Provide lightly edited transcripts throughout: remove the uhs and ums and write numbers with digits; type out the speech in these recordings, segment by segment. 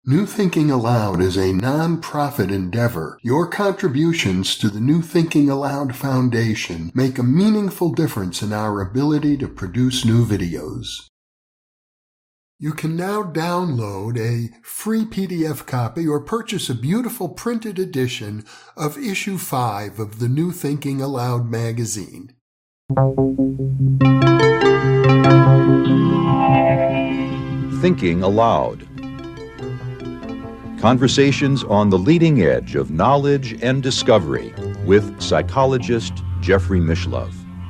New Thinking Aloud is a non-profit endeavor. Your contributions to the New Thinking Aloud Foundation make a meaningful difference in our ability to produce new videos. You can now download a free PDF copy or purchase a beautiful printed edition of Issue 5 of the New Thinking Aloud magazine. Thinking Aloud. Conversations on the leading edge of knowledge and discovery with psychologist Jeffrey Mishlove.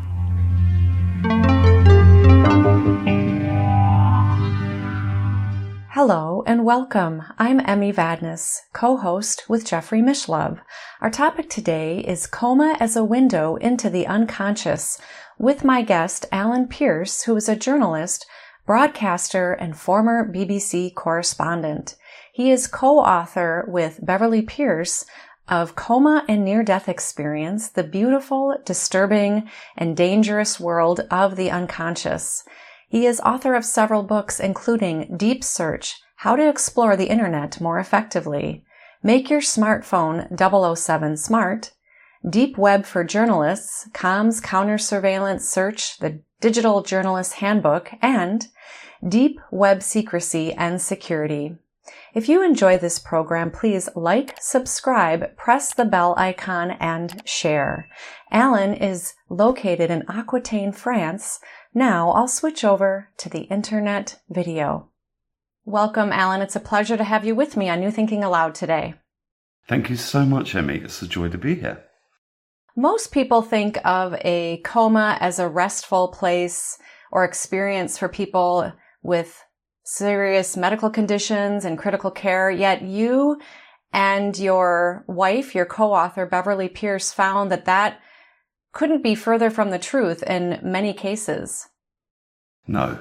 Hello and welcome. I'm Emmy Vadnais, co-host with Jeffrey Mishlove. Our topic today is Coma as a Window into the Unconscious, with my guest Alan Pierce, who is a journalist, broadcaster, and former BBC correspondent. He is co-author with Beverly Pearce of Coma and Near-Death Experience, the Beautiful, Disturbing, and Dangerous World of the Unconscious. He is author of several books, including Deep Search, How to Explore the Internet More Effectively, Make Your Smartphone 007 Smart, Deep Web for Journalists, Comms Counter-Surveillance Search, the Digital Journalist Handbook, and Deep Web Secrecy and Security. If you enjoy this program, please like, subscribe, press the bell icon, and share. Alan is located in Aquitaine, France. Now I'll switch over to the internet video. Welcome, Alan. It's a pleasure to have you with me on New Thinking Aloud today. Thank you so much, Emmy. It's a joy to be here. Most people think of a coma as a restful place or experience for people with serious medical conditions and critical care, yet you and your wife, your co-author, Beverly Pearce, found that couldn't be further from the truth in many cases. No.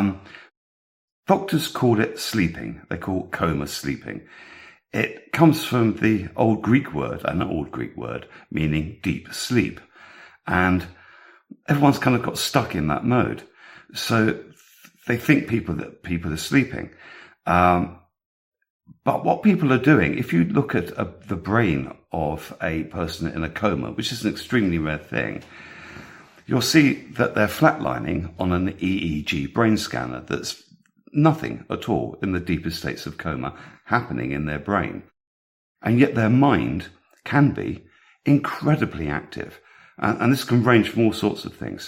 Doctors call it sleeping. They call coma sleeping. It comes from the old Greek word, meaning deep sleep. And everyone's kind of got stuck in that mode. So they think people are sleeping. But what people are doing, if you look at the brain of a person in a coma, which is an extremely rare thing, you'll see that they're flatlining on an EEG brain scanner. That's nothing at all in the deepest states of coma happening in their brain. And yet their mind can be incredibly active. And this can range from all sorts of things.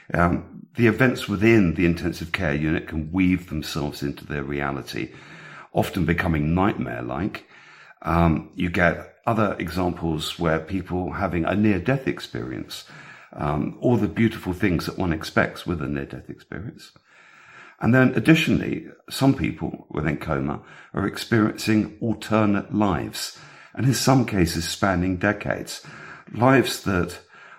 The events within the intensive care unit can weave themselves into their reality, often becoming nightmare-like. You get other examples where people having a near-death experience, all the beautiful things that one expects with a near-death experience. And then additionally, some people within coma are experiencing alternate lives, and in some cases spanning decades, lives that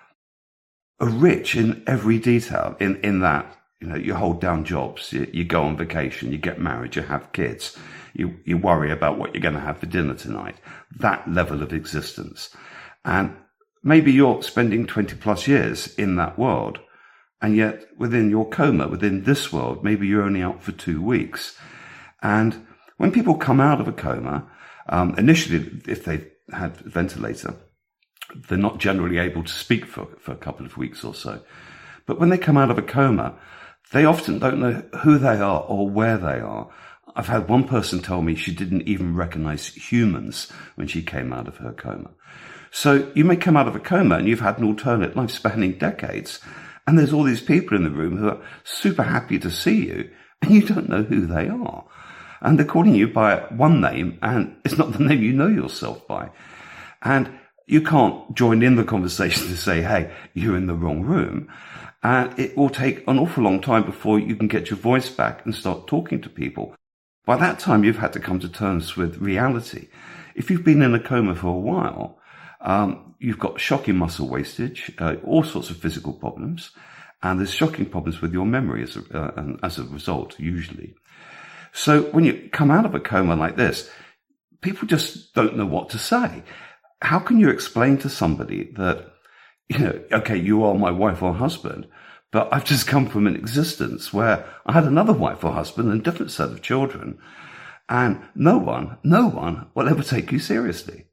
are rich in every detail, in that, you hold down jobs, you go on vacation, you get married, you have kids, you worry about what you're going to have for dinner tonight, that level of existence. And maybe you're spending 20 plus years in that world, and yet within your coma, within this world, maybe you're only out for 2 weeks. And when people come out of a coma, initially, if they've had a ventilator, they're not generally able to speak for a couple of weeks or so. But when they come out of a coma, they often don't know who they are or where they are. I've had one person tell me she didn't even recognize humans when she came out of her coma. So you may come out of a coma and you've had an alternate life spanning decades, and there's all these people in the room who are super happy to see you, and you don't know who they are. And they're calling you by one name, and it's not the name you know yourself by. And you can't join in the conversation to say, hey, you're in the wrong room. And it will take an awful long time before you can get your voice back and start talking to people. By that time, you've had to come to terms with reality. If you've been in a coma for a while, you've got shocking muscle wastage, all sorts of physical problems, and there's shocking problems with your memory as a result, usually. So when you come out of a coma like this, people just don't know what to say. How can you explain to somebody that, okay, you are my wife or husband, but I've just come from an existence where I had another wife or husband and a different set of children, And no one will ever take you seriously.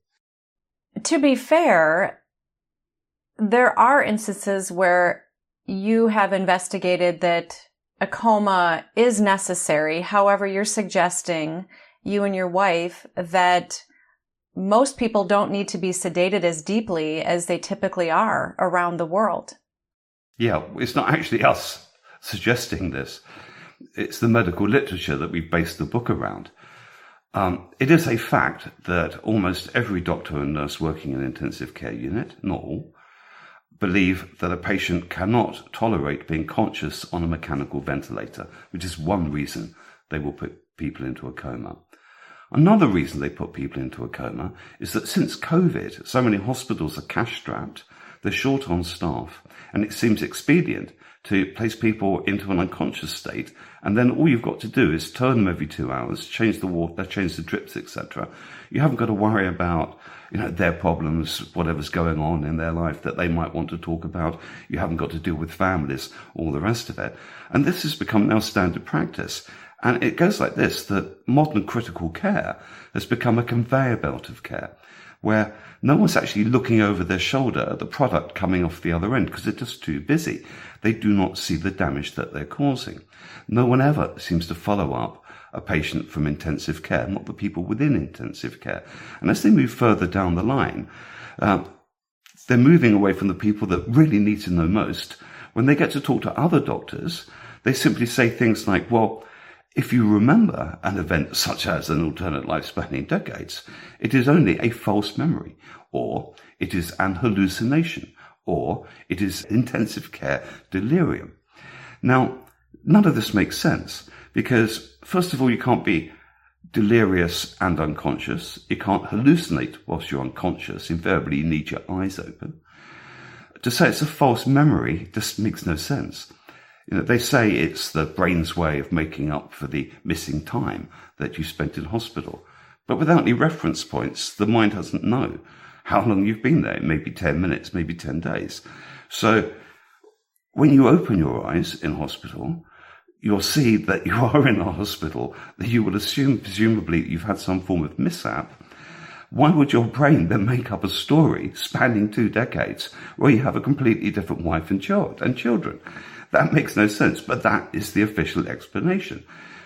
To be fair, there are instances where you have investigated that a coma is necessary. However, you're suggesting, you and your wife, that most people don't need to be sedated as deeply as they typically are around the world. Yeah, it's not actually us suggesting this. It's the medical literature that we've based the book around. It is a fact that almost every doctor and nurse working in an intensive care unit, not all, believe that a patient cannot tolerate being conscious on a mechanical ventilator, which is one reason they will put people into a coma. Another reason they put people into a coma is that since COVID, so many hospitals are cash-strapped, they're short on staff, and it seems expedient to place people into an unconscious state, and then all you've got to do is turn them every 2 hours, change the water, change the drips, etc. You haven't got to worry about, their problems, whatever's going on in their life that they might want to talk about. You haven't got to deal with families, all the rest of it. And this has become now standard practice. And it goes like this, that modern critical care has become a conveyor belt of care, where no one's actually looking over their shoulder at the product coming off the other end because they're just too busy. They do not see the damage that they're causing. No one ever seems to follow up a patient from intensive care, not the people within intensive care. And as they move further down the line, they're moving away from the people that really need to know most. When they get to talk to other doctors, they simply say things like, well, if you remember an event such as an alternate life spanning decades, it is only a false memory, or it is an hallucination, or it is intensive care delirium. Now, none of this makes sense because, first of all, you can't be delirious and unconscious. You can't hallucinate whilst you're unconscious. Invariably, you need your eyes open. To say it's a false memory just makes no sense. They say it's the brain's way of making up for the missing time that you spent in hospital. But without any reference points, the mind doesn't know how long you've been there. Maybe 10 minutes, maybe 10 days. So when you open your eyes in hospital, you'll see that you are in a hospital, that you will assume, presumably, you've had some form of mishap. Why would your brain then make up a story spanning 2 decades where you have a completely different wife and children? That makes no sense, but that is the official explanation.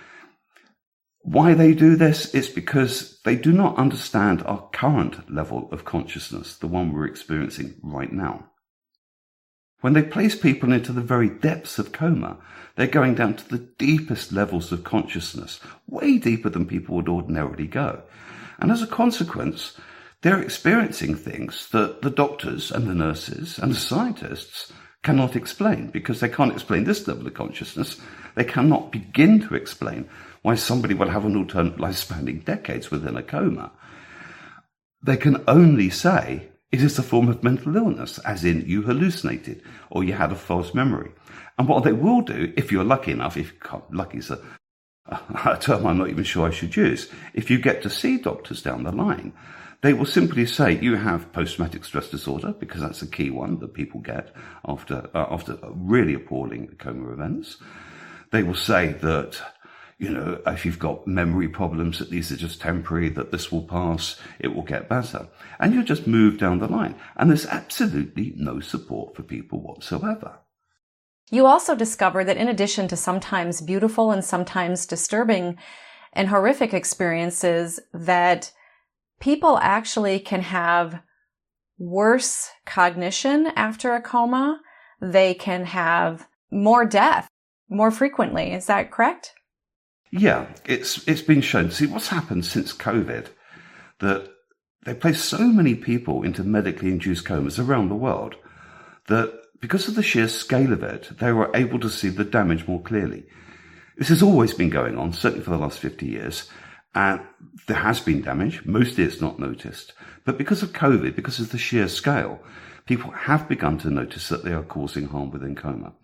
Why they do this is because they do not understand our current level of consciousness, the one we're experiencing right now. When they place people into the very depths of coma, they're going down to the deepest levels of consciousness, way deeper than people would ordinarily go. And as a consequence, they're experiencing things that the doctors and the nurses and the scientists cannot explain, because they can't explain this level of consciousness. They cannot begin to explain why somebody will have an alternate life spanning decades within a coma. They can only say it is a form of mental illness, as in you hallucinated or you had a false memory. And what they will do, if you're lucky enough, lucky is a term I'm not even sure I should use, if you get to see doctors down the line, they will simply say you have post-traumatic stress disorder, because that's a key one that people get after really appalling coma events. They will say that, if you've got memory problems, that these are just temporary, that this will pass, it will get better. And you just move down the line. And there's absolutely no support for people whatsoever. You also discover that in addition to sometimes beautiful and sometimes disturbing and horrific experiences, that people actually can have worse cognition after a coma. They can have more death more frequently. Is that correct? Yeah, it's been shown. See, what's happened since COVID, that they placed so many people into medically induced comas around the world that because of the sheer scale of it, they were able to see the damage more clearly. This has always been going on, certainly for the last 50 years. And there has been damage. Mostly it's not noticed. But because of COVID, because of the sheer scale, people have begun to notice that they are causing harm within coma.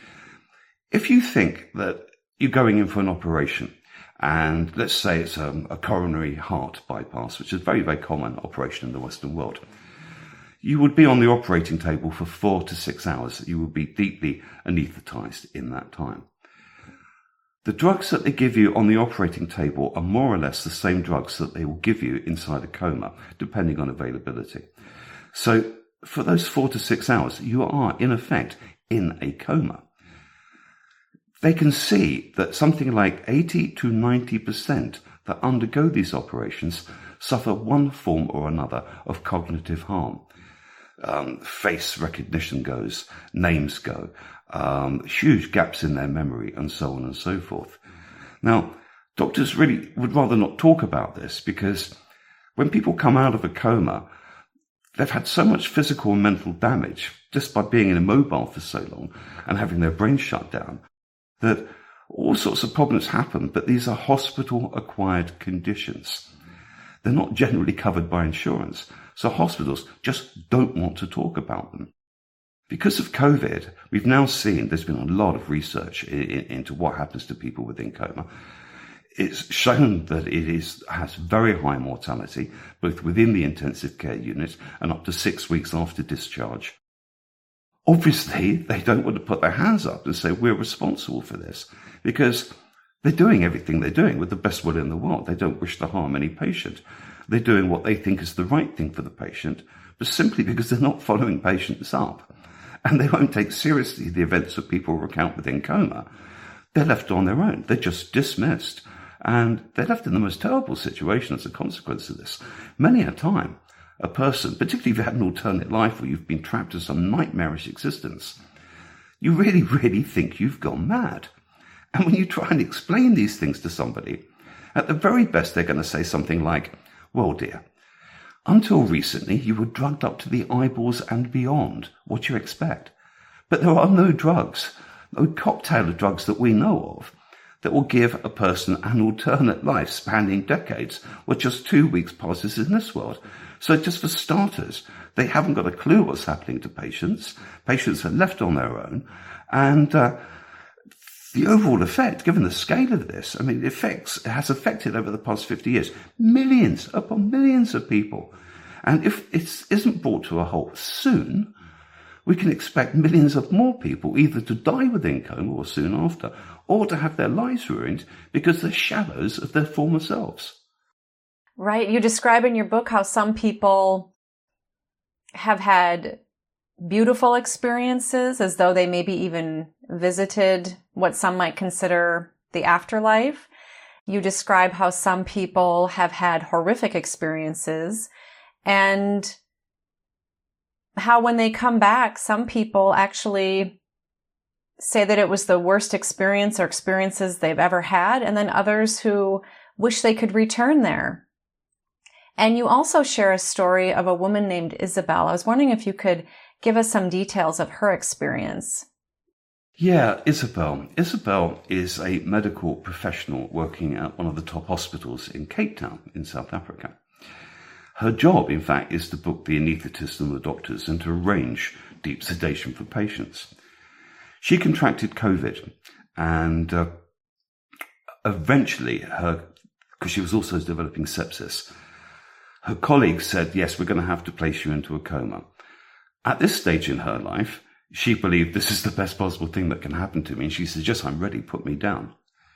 If you think that you're going in for an operation, and let's say it's a coronary heart bypass, which is a very, very common operation in the Western world, you would be on the operating table for 4 to 6 hours. You would be deeply anaesthetized in that time. The drugs that they give you on the operating table are more or less the same drugs that they will give you inside a coma, depending on availability. So for those 4 to 6 hours, you are, in effect, in a coma. They can see that something like 80 to 90% that undergo these operations suffer one form or another of cognitive harm. Face recognition goes, names go, huge gaps in their memory, and so on and so forth. Now, doctors really would rather not talk about this, because when people come out of a coma, they've had so much physical and mental damage just by being immobile for so long and having their brain shut down, that all sorts of problems happen, but these are hospital-acquired conditions. They're not generally covered by insurance, so hospitals just don't want to talk about them. Because of COVID, we've now seen there's been a lot of research into what happens to people within coma. It's shown that it has very high mortality, both within the intensive care unit and up to 6 weeks after discharge. Obviously, they don't want to put their hands up and say, we're responsible for this, because they're doing everything they're doing with the best will in the world. They don't wish to harm any patient. They're doing what they think is the right thing for the patient, but simply because they're not following patients up. And they won't take seriously the events that people recount within coma. They're left on their own. They're just dismissed. And they're left in the most terrible situation as a consequence of this. Many a time, a person, particularly if you've had an alternate life or you've been trapped in some nightmarish existence, you really, really think you've gone mad. And when you try and explain these things to somebody, at the very best, they're going to say something like, well, dear, until recently, you were drugged up to the eyeballs and beyond. What do you expect? But there are no drugs, no cocktail of drugs that we know of, that will give a person an alternate life spanning decades, or just 2 weeks passes in this world. So just for starters, they haven't got a clue what's happening to patients. Patients are left on their own. And the overall effect, given the scale of this, I mean, it has affected over the past 50 years, millions upon millions of people. And if it isn't brought to a halt soon, we can expect millions of more people either to die within coma or soon after, or to have their lives ruined because they're shadows of their former selves. Right. You describe in your book how some people have had beautiful experiences, as though they maybe even visited what some might consider the afterlife. You describe how some people have had horrific experiences, and how when they come back, some people actually say that it was the worst experience or experiences they've ever had, and then others who wish they could return there. And you also share a story of a woman named Isabel. I was wondering if you could give us some details of her experience. Yeah, Isabel. Isabel is a medical professional working at one of the top hospitals in Cape Town in South Africa. Her job, in fact, is to book the anaesthetists and the doctors and to arrange deep sedation for patients. She contracted COVID, and eventually, because she was also developing sepsis, her colleagues said, yes, we're going to have to place you into a coma. At this stage in her life, she believed this is the best possible thing that can happen to me. And she said, yes, I'm ready, put me down.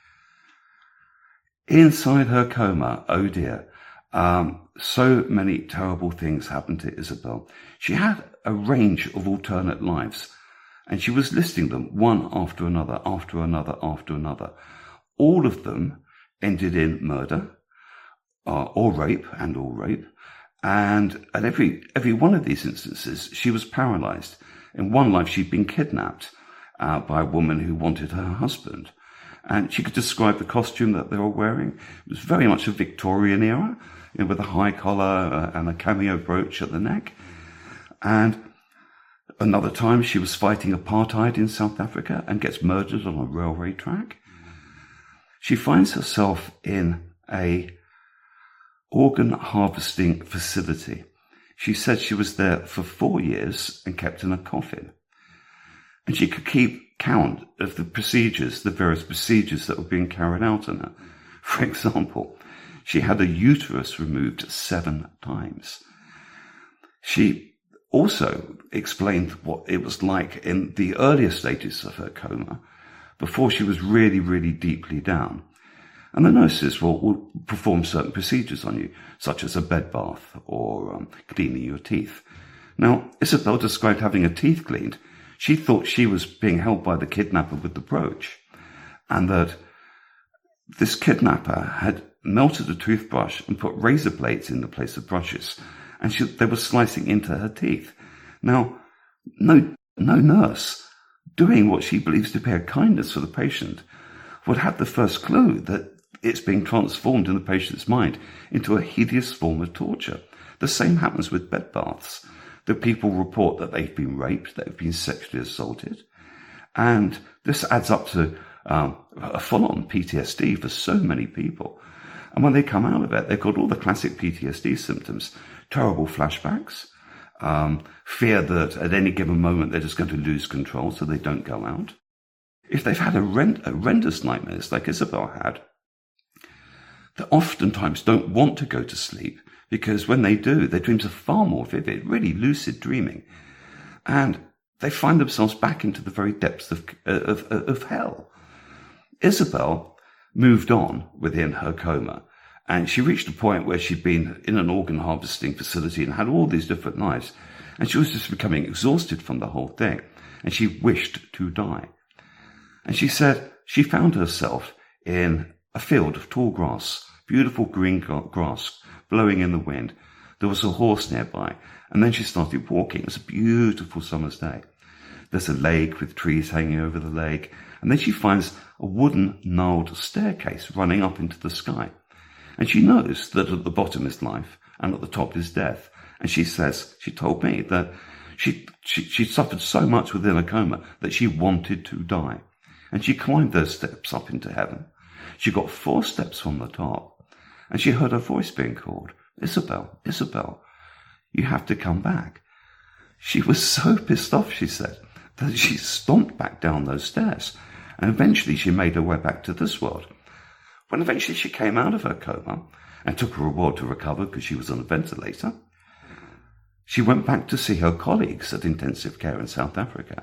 Inside her coma, oh dear, so many terrible things happened to Isabel. She had a range of alternate lives, and she was listing them one after another, after another, after another. All of them ended in murder, or rape, and at every one of these instances, she was paralyzed. In one life, she'd been kidnapped by a woman who wanted her husband, and she could describe the costume that they were wearing. It was very much a Victorian era, with a high collar and a cameo brooch at the neck. And another time, she was fighting apartheid in South Africa and gets murdered on a railway track. She finds herself in a organ harvesting facility. She said she was there for 4 years and kept in a coffin. And she could keep count of the various procedures that were being carried out on her. For example, she had a uterus removed 7 times. She also explained what it was like in the earlier stages of her coma before she was really, really deeply down. And the nurses will perform certain procedures on you, such as a bed bath or cleaning your teeth. Now, Isabel described having her teeth cleaned. She thought she was being held by the kidnapper with the brooch, and that this kidnapper had melted a toothbrush and put razor blades in the place of brushes, and they were slicing into her teeth. Now, no nurse doing what she believes to be a kindness for the patient would have the first clue that it's being transformed in the patient's mind into a hideous form of torture. The same happens with bed baths. The people report that they've been raped, they've been sexually assaulted, and this adds up to a full-on PTSD for so many people. And when they come out of it, they've got all the classic PTSD symptoms: terrible flashbacks, fear that at any given moment they're just going to lose control so they don't go out. If they've had horrendous nightmares like Isabel had, they oftentimes don't want to go to sleep, because when they do, their dreams are far more vivid, really lucid dreaming. And they find themselves back into the very depths of hell. Isabel moved on within her coma, and she reached a point where she'd been in an organ harvesting facility and had all these different lives, and she was just becoming exhausted from the whole thing, and she wished to die. And she said she found herself in a field of tall grass, beautiful green grass blowing in the wind. There was a horse nearby, and then she started walking. It was a beautiful summer's day. There's a lake with trees hanging over the lake, and then she finds a wooden gnarled staircase running up into the sky. And she knows that at the bottom is life, and at the top is death. And she told me that she suffered so much within a coma that she wanted to die. And she climbed those steps up into heaven. She got 4 steps from the top, and she heard her voice being called, "Isabel, Isabel, you have to come back." She was so pissed off, she said, that she stomped back down those stairs, and eventually she made her way back to this world. When eventually she came out of her coma and took a reward to recover because she was on a ventilator, she went back to see her colleagues at intensive care in South Africa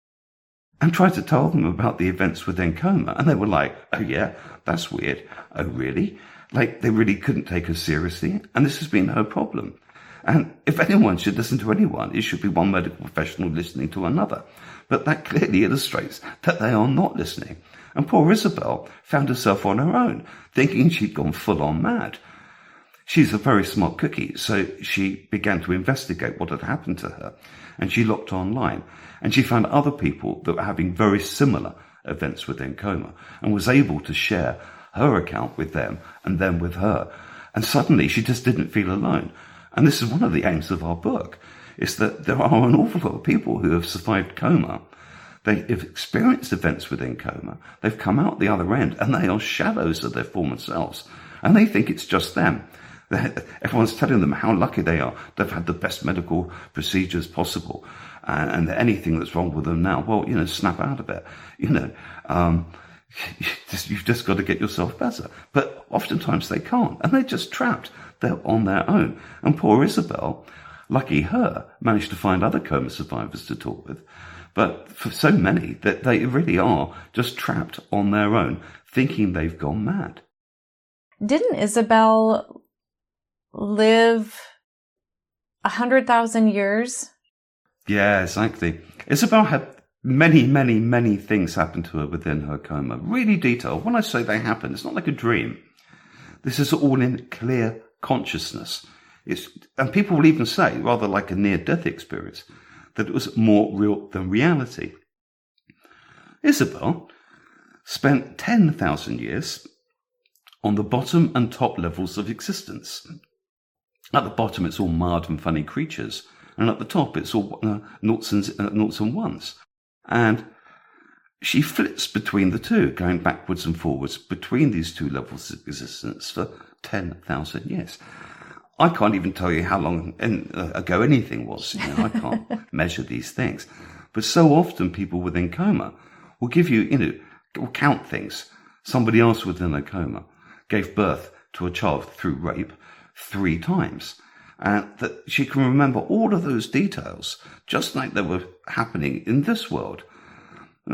and tried to tell them about the events within coma. And they were like, "Oh yeah, that's weird. Oh really?" Like they really couldn't take her seriously. And this has been her problem. And if anyone should listen to anyone, it should be one medical professional listening to another. But that clearly illustrates that they are not listening. And poor Isabel found herself on her own, thinking she'd gone full on mad. She's a very smart cookie, so she began to investigate what had happened to her. And she looked online, and she found other people that were having very similar events within coma, and was able to share her account with them and them with her. And suddenly she just didn't feel alone. And this is one of the aims of our book, is that there are an awful lot of people who have survived coma. They have experienced events within coma. They've come out the other end, and they are shadows of their former selves. And they think it's just them. Everyone's telling them how lucky they are. They've had the best medical procedures possible. And anything that's wrong with them now, well, snap out of it. You've just got to get yourself better. But oftentimes they can't, and they're just trapped. They're on their own. And poor Isabel, lucky her, managed to find other coma survivors to talk with. But for so many, that they really are just trapped on their own, thinking they've gone mad. Didn't Isabel live 100,000 years? Yeah, exactly. Isabel had many, many, many things happen to her within her coma. Really detailed. When I say they happen, it's not like a dream. This is all in clear consciousness. And people will even say, rather like a near-death experience, that it was more real than reality. Isabel spent 10,000 years on the bottom and top levels of existence. At the bottom, it's all marred and funny creatures, and at the top, it's all noughts and ones. And she flits between the two, going backwards and forwards between these two levels of existence for 10,000 years. I can't even tell you how long ago anything was. I can't measure these things. But so often people within coma will give you, will count things. Somebody else within a coma gave birth to a child through rape 3 times. And that she can remember all of those details, just like they were happening in this world. Now,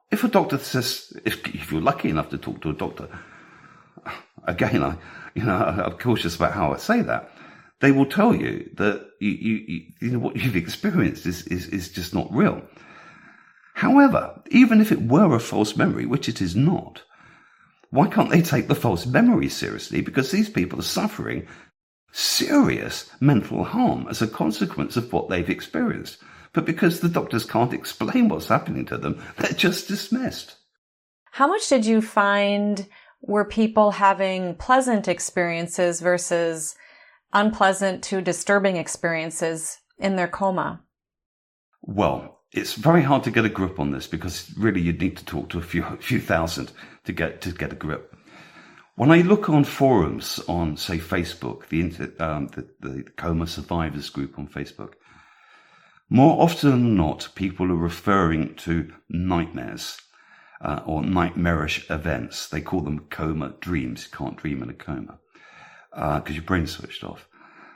if a doctor says, if you're lucky enough to talk to a doctor, again, I'm cautious about how I say that. They will tell you that what you've experienced is just not real. However, even if it were a false memory, which it is not, why can't they take the false memory seriously? Because these people are suffering serious mental harm as a consequence of what they've experienced. But because the doctors can't explain what's happening to them, they're just dismissed. How much did you find were people having pleasant experiences versus unpleasant to disturbing experiences in their coma? Well, it's very hard to get a grip on this because really you'd need to talk to a few thousand to get a grip. When I look on forums on, say, Facebook, the coma survivors group on Facebook, more often than not, people are referring to nightmares or nightmarish events. They call them coma dreams. You can't dream in a coma because your brain's switched off.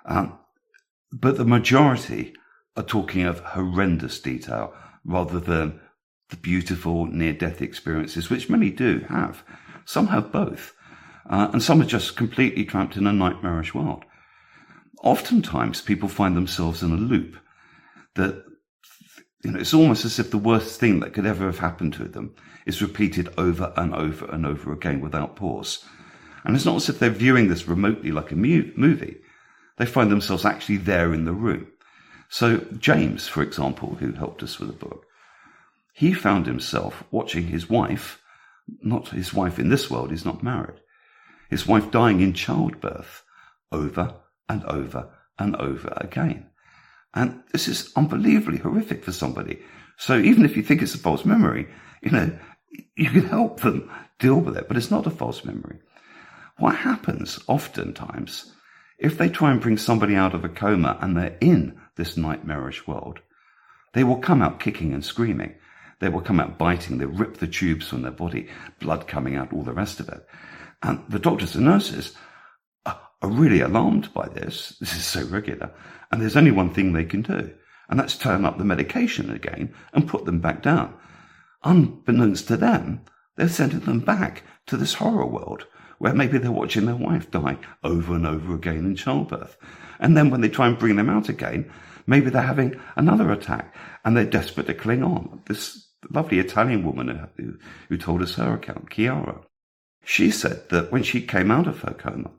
But the majority are talking of horrendous detail rather than the beautiful near-death experiences, which many do have. Some have both. And some are just completely trapped in a nightmarish world. Oftentimes, people find themselves in a loop that, it's almost as if the worst thing that could ever have happened to them is repeated over and over and over again without pause. And it's not as if they're viewing this remotely like a movie. They find themselves actually there in the room. So James, for example, who helped us with the book, he found himself watching his wife, not his wife in this world, he's not married, his wife dying in childbirth over and over and over again. And this is unbelievably horrific for somebody. So even if you think it's a false memory, you can help them deal with it, but it's not a false memory. What happens oftentimes, if they try and bring somebody out of a coma and they're in this nightmarish world, they will come out kicking and screaming. They will come out biting. They rip the tubes from their body, blood coming out, all the rest of it. And the doctors and nurses are really alarmed by this. This is so regular. And there's only one thing they can do, and that's turn up the medication again and put them back down. Unbeknownst to them, they're sending them back to this horror world where maybe they're watching their wife die over and over again in childbirth. And then when they try and bring them out again, maybe they're having another attack and they're desperate to cling on. This lovely Italian woman who told us her account, Chiara, she said that when she came out of her coma,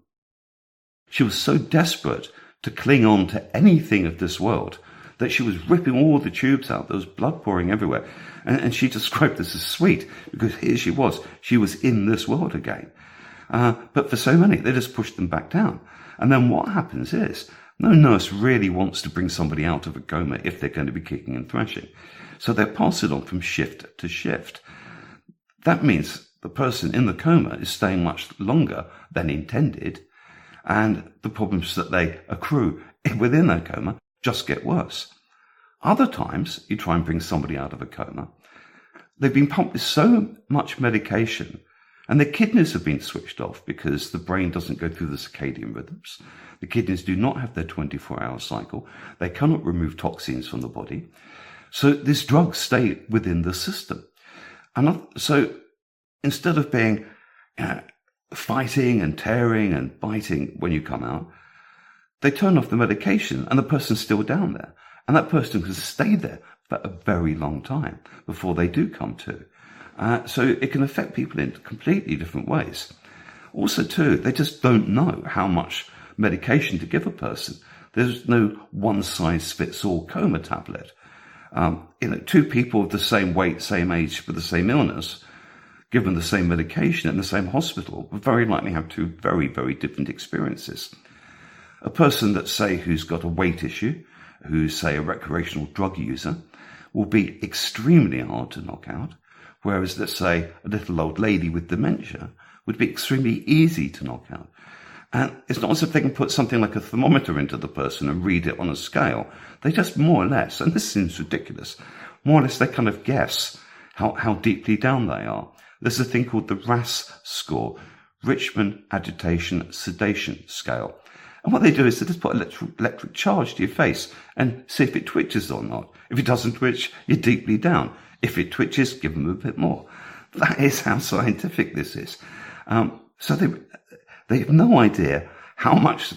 she was so desperate to cling on to anything of this world that she was ripping all the tubes out. There was blood pouring everywhere. And she described this as sweet because here she was in this world again. But for so many, they just pushed them back down. And then what happens is no nurse really wants to bring somebody out of a coma if they're going to be kicking and thrashing. So they pass it on from shift to shift. That means the person in the coma is staying much longer than intended, and the problems that they accrue within their coma just get worse. Other times, you try and bring somebody out of a coma, they've been pumped with so much medication, and their kidneys have been switched off because the brain doesn't go through the circadian rhythms. The kidneys do not have their 24-hour cycle. They cannot remove toxins from the body. So these drugs stay within the system. And so instead of being fighting and tearing and biting when you come out, they turn off the medication and the person's still down there. And that person can stay there for a very long time before they do come to. So it can affect people in completely different ways. Also, too, they just don't know how much medication to give a person. There's no one-size-fits-all coma tablet. Two people of the same weight, same age, with the same illness, given the same medication in the same hospital, will very likely have two very, very different experiences. A person that, say, who's got a weight issue, who's, say, a recreational drug user, will be extremely hard to knock out, whereas, let's say, a little old lady with dementia would be extremely easy to knock out. And it's not as if they can put something like a thermometer into the person and read it on a scale. They just more or less, and this seems ridiculous, more or less they kind of guess how deeply down they are. There's a thing called the RASS score, Richmond Agitation Sedation Scale. And what they do is they just put electric charge to your face and see if it twitches or not. If it doesn't twitch, you're deeply down. If it twitches, give them a bit more. That is how scientific this is. So they have no idea what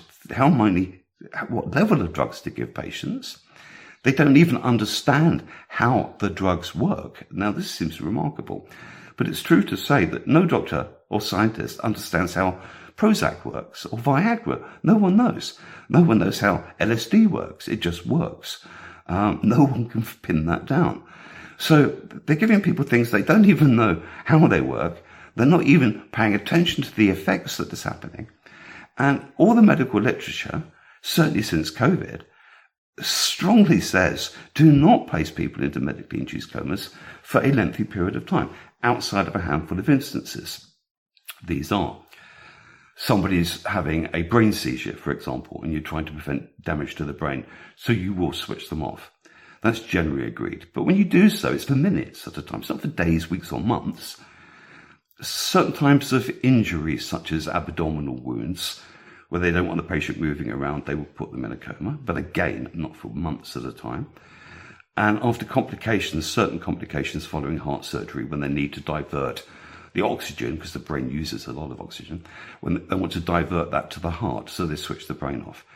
level of drugs to give patients. They don't even understand how the drugs work. Now, this seems remarkable, but it's true to say that no doctor or scientist understands how Prozac works or Viagra. No one knows. No one knows how LSD works. It just works. No one can pin that down. So they're giving people things they don't even know how they work. They're not even paying attention to the effects that is happening. And all the medical literature, certainly since COVID, strongly says do not place people into medically induced comas for a lengthy period of time, outside of a handful of instances. These are somebody's having a brain seizure, for example, and you're trying to prevent damage to the brain, so you will switch them off. That's generally agreed. But when you do so, it's for minutes at a time. It's not for days, weeks, or months. Certain types of injuries, such as abdominal wounds, where they don't want the patient moving around, they will put them in a coma. But again, not for months at a time. And after complications, certain complications following heart surgery, when they need to divert the oxygen, because the brain uses a lot of oxygen, when they want to divert that to the heart, so they switch the brain off.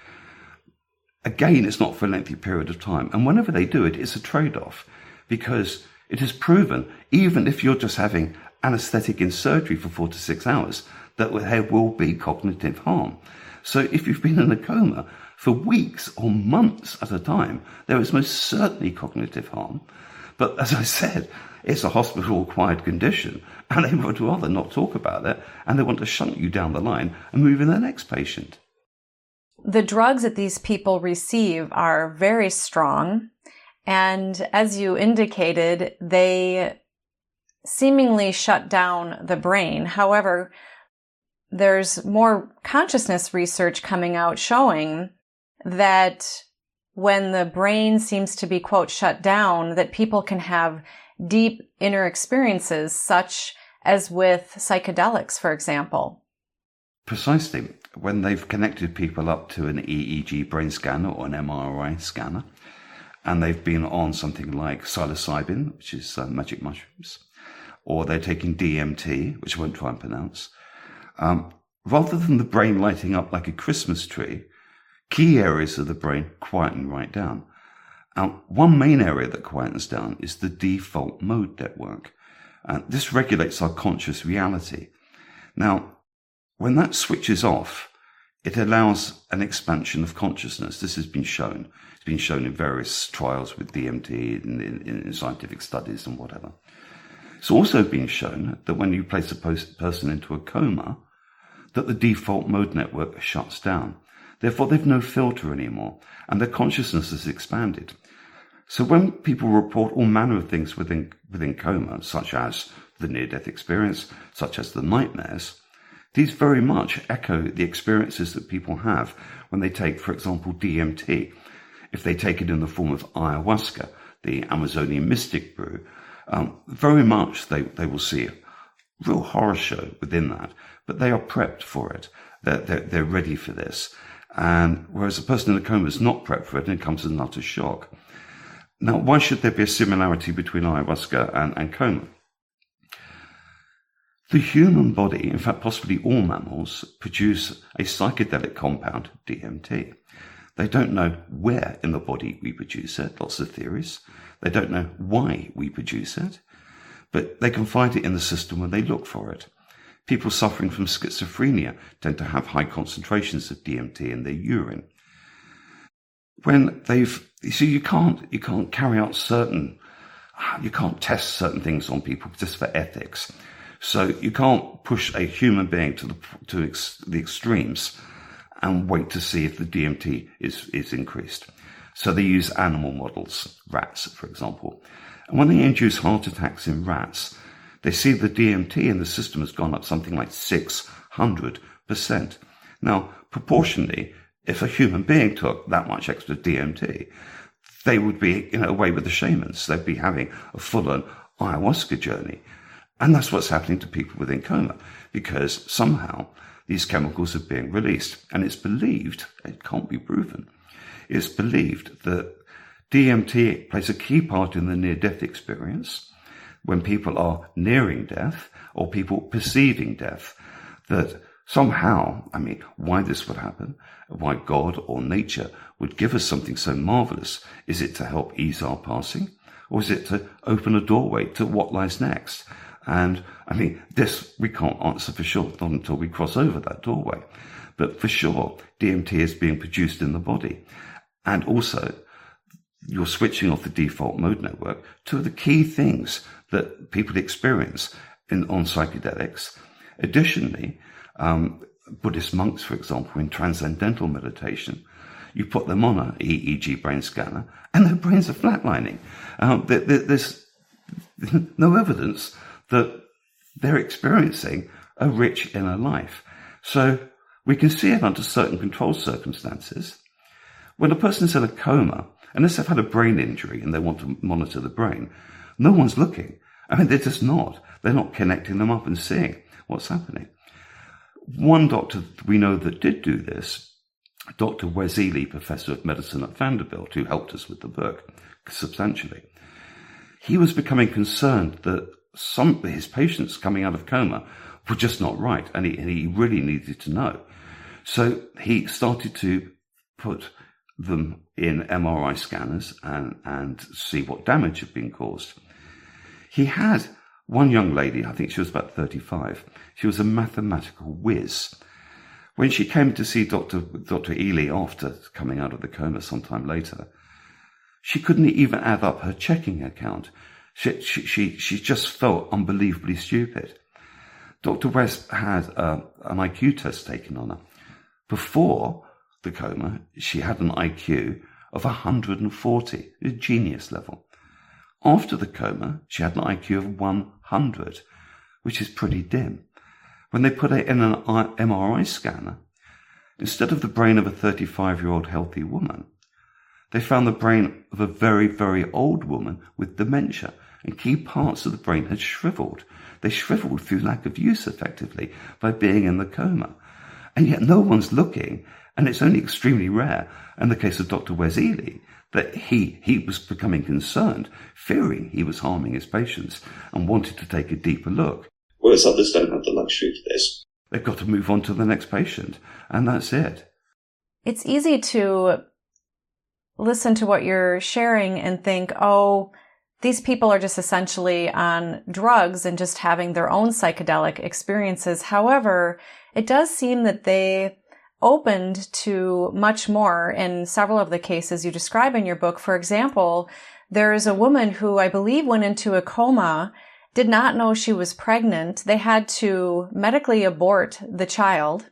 Again, it's not for a lengthy period of time. And whenever they do it, it's a trade-off, because it is proven, even if you're just having anesthetic in surgery for 4 to 6 hours, that there will be cognitive harm. So if you've been in a coma for weeks or months at a time, there is most certainly cognitive harm. But as I said, it's a hospital-acquired condition, and they would rather not talk about it, and they want to shunt you down the line and move in the next patient. The drugs that these people receive are very strong, and as you indicated, they seemingly shut down the brain. However, there's more consciousness research coming out showing that when the brain seems to be, quote, shut down, that people can have deep inner experiences, such as with psychedelics, for example. Precisely. When they've connected people up to an EEG brain scanner or an MRI scanner, and they've been on something like psilocybin, which is magic mushrooms, or they're taking DMT, which I won't try and pronounce, rather than the brain lighting up like a Christmas tree, key areas of the brain quieten right down. One main area that quietens down is the default mode network. This regulates our conscious reality. Now, when that switches off, it allows an expansion of consciousness. This has been shown. It's been shown in various trials with DMT, in scientific studies and whatever. It's also been shown that when you place a person into a coma, that the default mode network shuts down. Therefore, they've no filter anymore, and their consciousness is expanded. So when people report all manner of things within coma, such as the near-death experience, such as the nightmares, these very much echo the experiences that people have when they take, for example, DMT. If they take it in the form of ayahuasca, the Amazonian mystic brew, very much they will see a real horror show within that, but they are prepped for it. They're ready for this. And whereas a person in a coma is not prepped for it, and it comes as an utter shock. Now, why should there be a similarity between ayahuasca and coma? The human body, in fact possibly all mammals, produce a psychedelic compound, DMT. They don't know where in the body we produce it, lots of theories. They don't know why we produce it, but they can find it in the system when they look for it. People suffering from schizophrenia tend to have high concentrations of DMT in their urine. You can't carry out you can't test certain things on people just for ethics. So you can't push a human being to the extremes and wait to see if the DMT is increased. So they use animal models, rats, for example. And when they induce heart attacks in rats, they see the DMT in the system has gone up something like 600%. Now, proportionally, if a human being took that much extra DMT, they would be, away with the shamans. They'd be having a full-on ayahuasca journey. And that's what's happening to people within coma, because somehow these chemicals are being released. And it's believed, it can't be proven, it's believed that DMT plays a key part in the near-death experience, when people are nearing death or people perceiving death, that somehow, why this would happen, why God or nature would give us something so marvelous. Is it to help ease our passing, or is it to open a doorway to what lies next? And this we can't answer for sure, not until we cross over that doorway. But for sure, DMT is being produced in the body. And also, you're switching off the default mode network, two of the key things that people experience on psychedelics. Additionally, Buddhist monks, for example, in transcendental meditation, you put them on an EEG brain scanner and their brains are flatlining. There's no evidence that they're experiencing a rich inner life. So we can see it under certain controlled circumstances. When a person's in a coma, unless they've had a brain injury and they want to monitor the brain, no one's looking. They're just not. They're not connecting them up and seeing what's happening. One doctor we know that did do this, Dr. Wes Ely, professor of medicine at Vanderbilt, who helped us with the book substantially, he was becoming concerned that some of his patients coming out of coma were just not right, and he really needed to know. So he started to put them in MRI scanners and see what damage had been caused. He had one young lady, I think she was about 35. She was a mathematical whiz. When she came to see Dr. Ely after coming out of the coma sometime later, she couldn't even add up her checking account. She just felt unbelievably stupid. Dr. West had an IQ test taken on her. Before the coma, she had an IQ of 140, a genius level. After the coma, she had an IQ of 100, which is pretty dim. When they put it in an MRI scanner, instead of the brain of a 35-year-old healthy woman, they found the brain of a very, very old woman with dementia, and key parts of the brain had shriveled. They shriveled through lack of use, effectively, by being in the coma. And yet no one's looking, and it's only extremely rare, in the case of Dr. Wes Ely, that he was becoming concerned, fearing he was harming his patients, and wanted to take a deeper look. Whereas others don't have the luxury for this. They've got to move on to the next patient, and that's it. It's easy to listen to what you're sharing and think, oh, these people are just essentially on drugs and just having their own psychedelic experiences. However, it does seem that they opened to much more in several of the cases you describe in your book. For example, there is a woman who I believe went into a coma, did not know she was pregnant. They had to medically abort the child.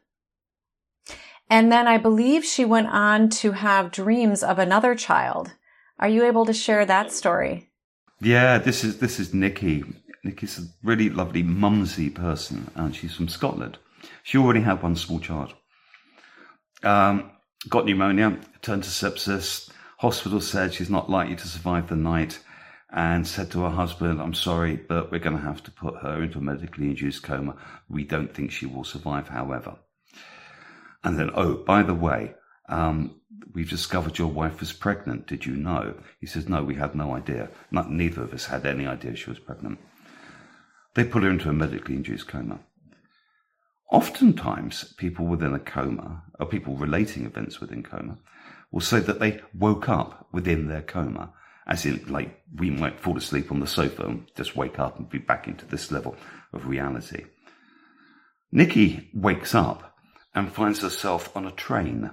And then I believe she went on to have dreams of another child. Are you able to share that story? Yeah, this is Nikki. Nikki's a really lovely mumsy person, and she's from Scotland. She already had one small child. Got pneumonia, turned to sepsis. Hospital said she's not likely to survive the night, and said to her husband, "I'm sorry, but we're going to have to put her into a medically induced coma. We don't think she will survive, however." And then, "Oh, by the way, we've discovered your wife was pregnant. Did you know?" He says, "No, we had no idea. Neither of us had any idea she was pregnant." They put her into a medically induced coma. Oftentimes, people within a coma, or people relating events within coma, will say that they woke up within their coma, as in, like, we might fall asleep on the sofa and just wake up and be back into this level of reality. Nikki wakes up and finds herself on a train.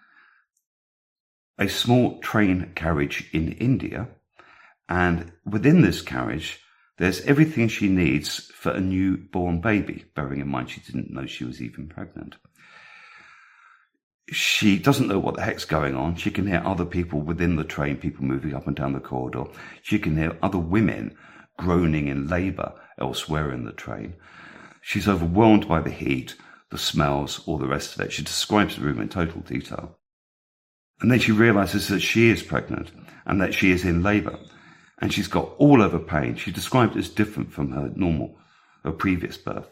A small train carriage in India, and within this carriage, there's everything she needs for a newborn baby, bearing in mind she didn't know she was even pregnant. She doesn't know what the heck's going on. She can hear other people within the train, people moving up and down the corridor. She can hear other women groaning in labour elsewhere in the train. She's overwhelmed by the heat, the smells, all the rest of it. She describes the room in total detail. And then she realises that she is pregnant and that she is in labour. And she's got all over pain. She described it as different from her previous birth.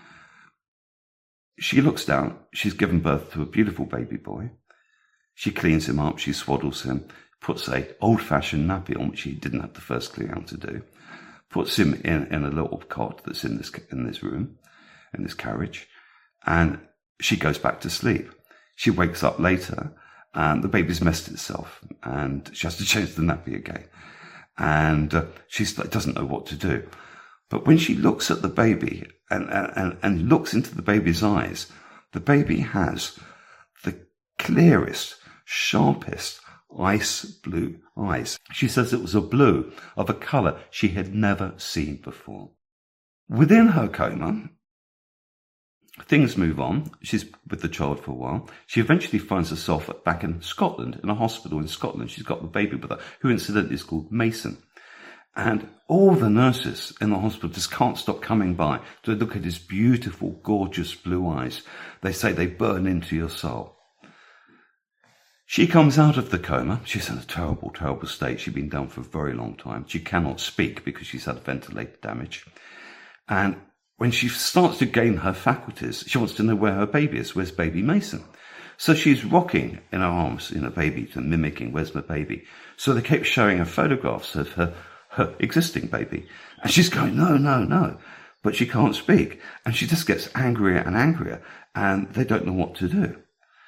She looks down. She's given birth to a beautiful baby boy. She cleans him up. She swaddles him, puts a old-fashioned nappy on, which she didn't have the first clue how to do, puts him in a little cot that's in this room, in this carriage, and she goes back to sleep. She wakes up later, and the baby's messed itself, and she has to change the nappy again. And she doesn't know what to do. But when she looks at the baby and looks into the baby's eyes, the baby has the clearest, sharpest ice blue eyes. She says it was a blue of a colour she had never seen before. Within her coma, things move on. She's with the child for a while. She eventually finds herself back in Scotland, in a hospital in Scotland. She's got the baby with her, who incidentally is called Mason. And all the nurses in the hospital just can't stop coming by to look at his beautiful, gorgeous blue eyes. They say they burn into your soul. She comes out of the coma. She's in a terrible, terrible state. She's been down for a very long time. She cannot speak because she's had ventilator damage. And when she starts to gain her faculties, she wants to know where her baby is. Where's baby Mason? So she's rocking in her arms, baby, and mimicking, where's my baby? So they kept showing her photographs of her existing baby. And she's going, no, no, no. But she can't speak. And she just gets angrier and angrier. And they don't know what to do.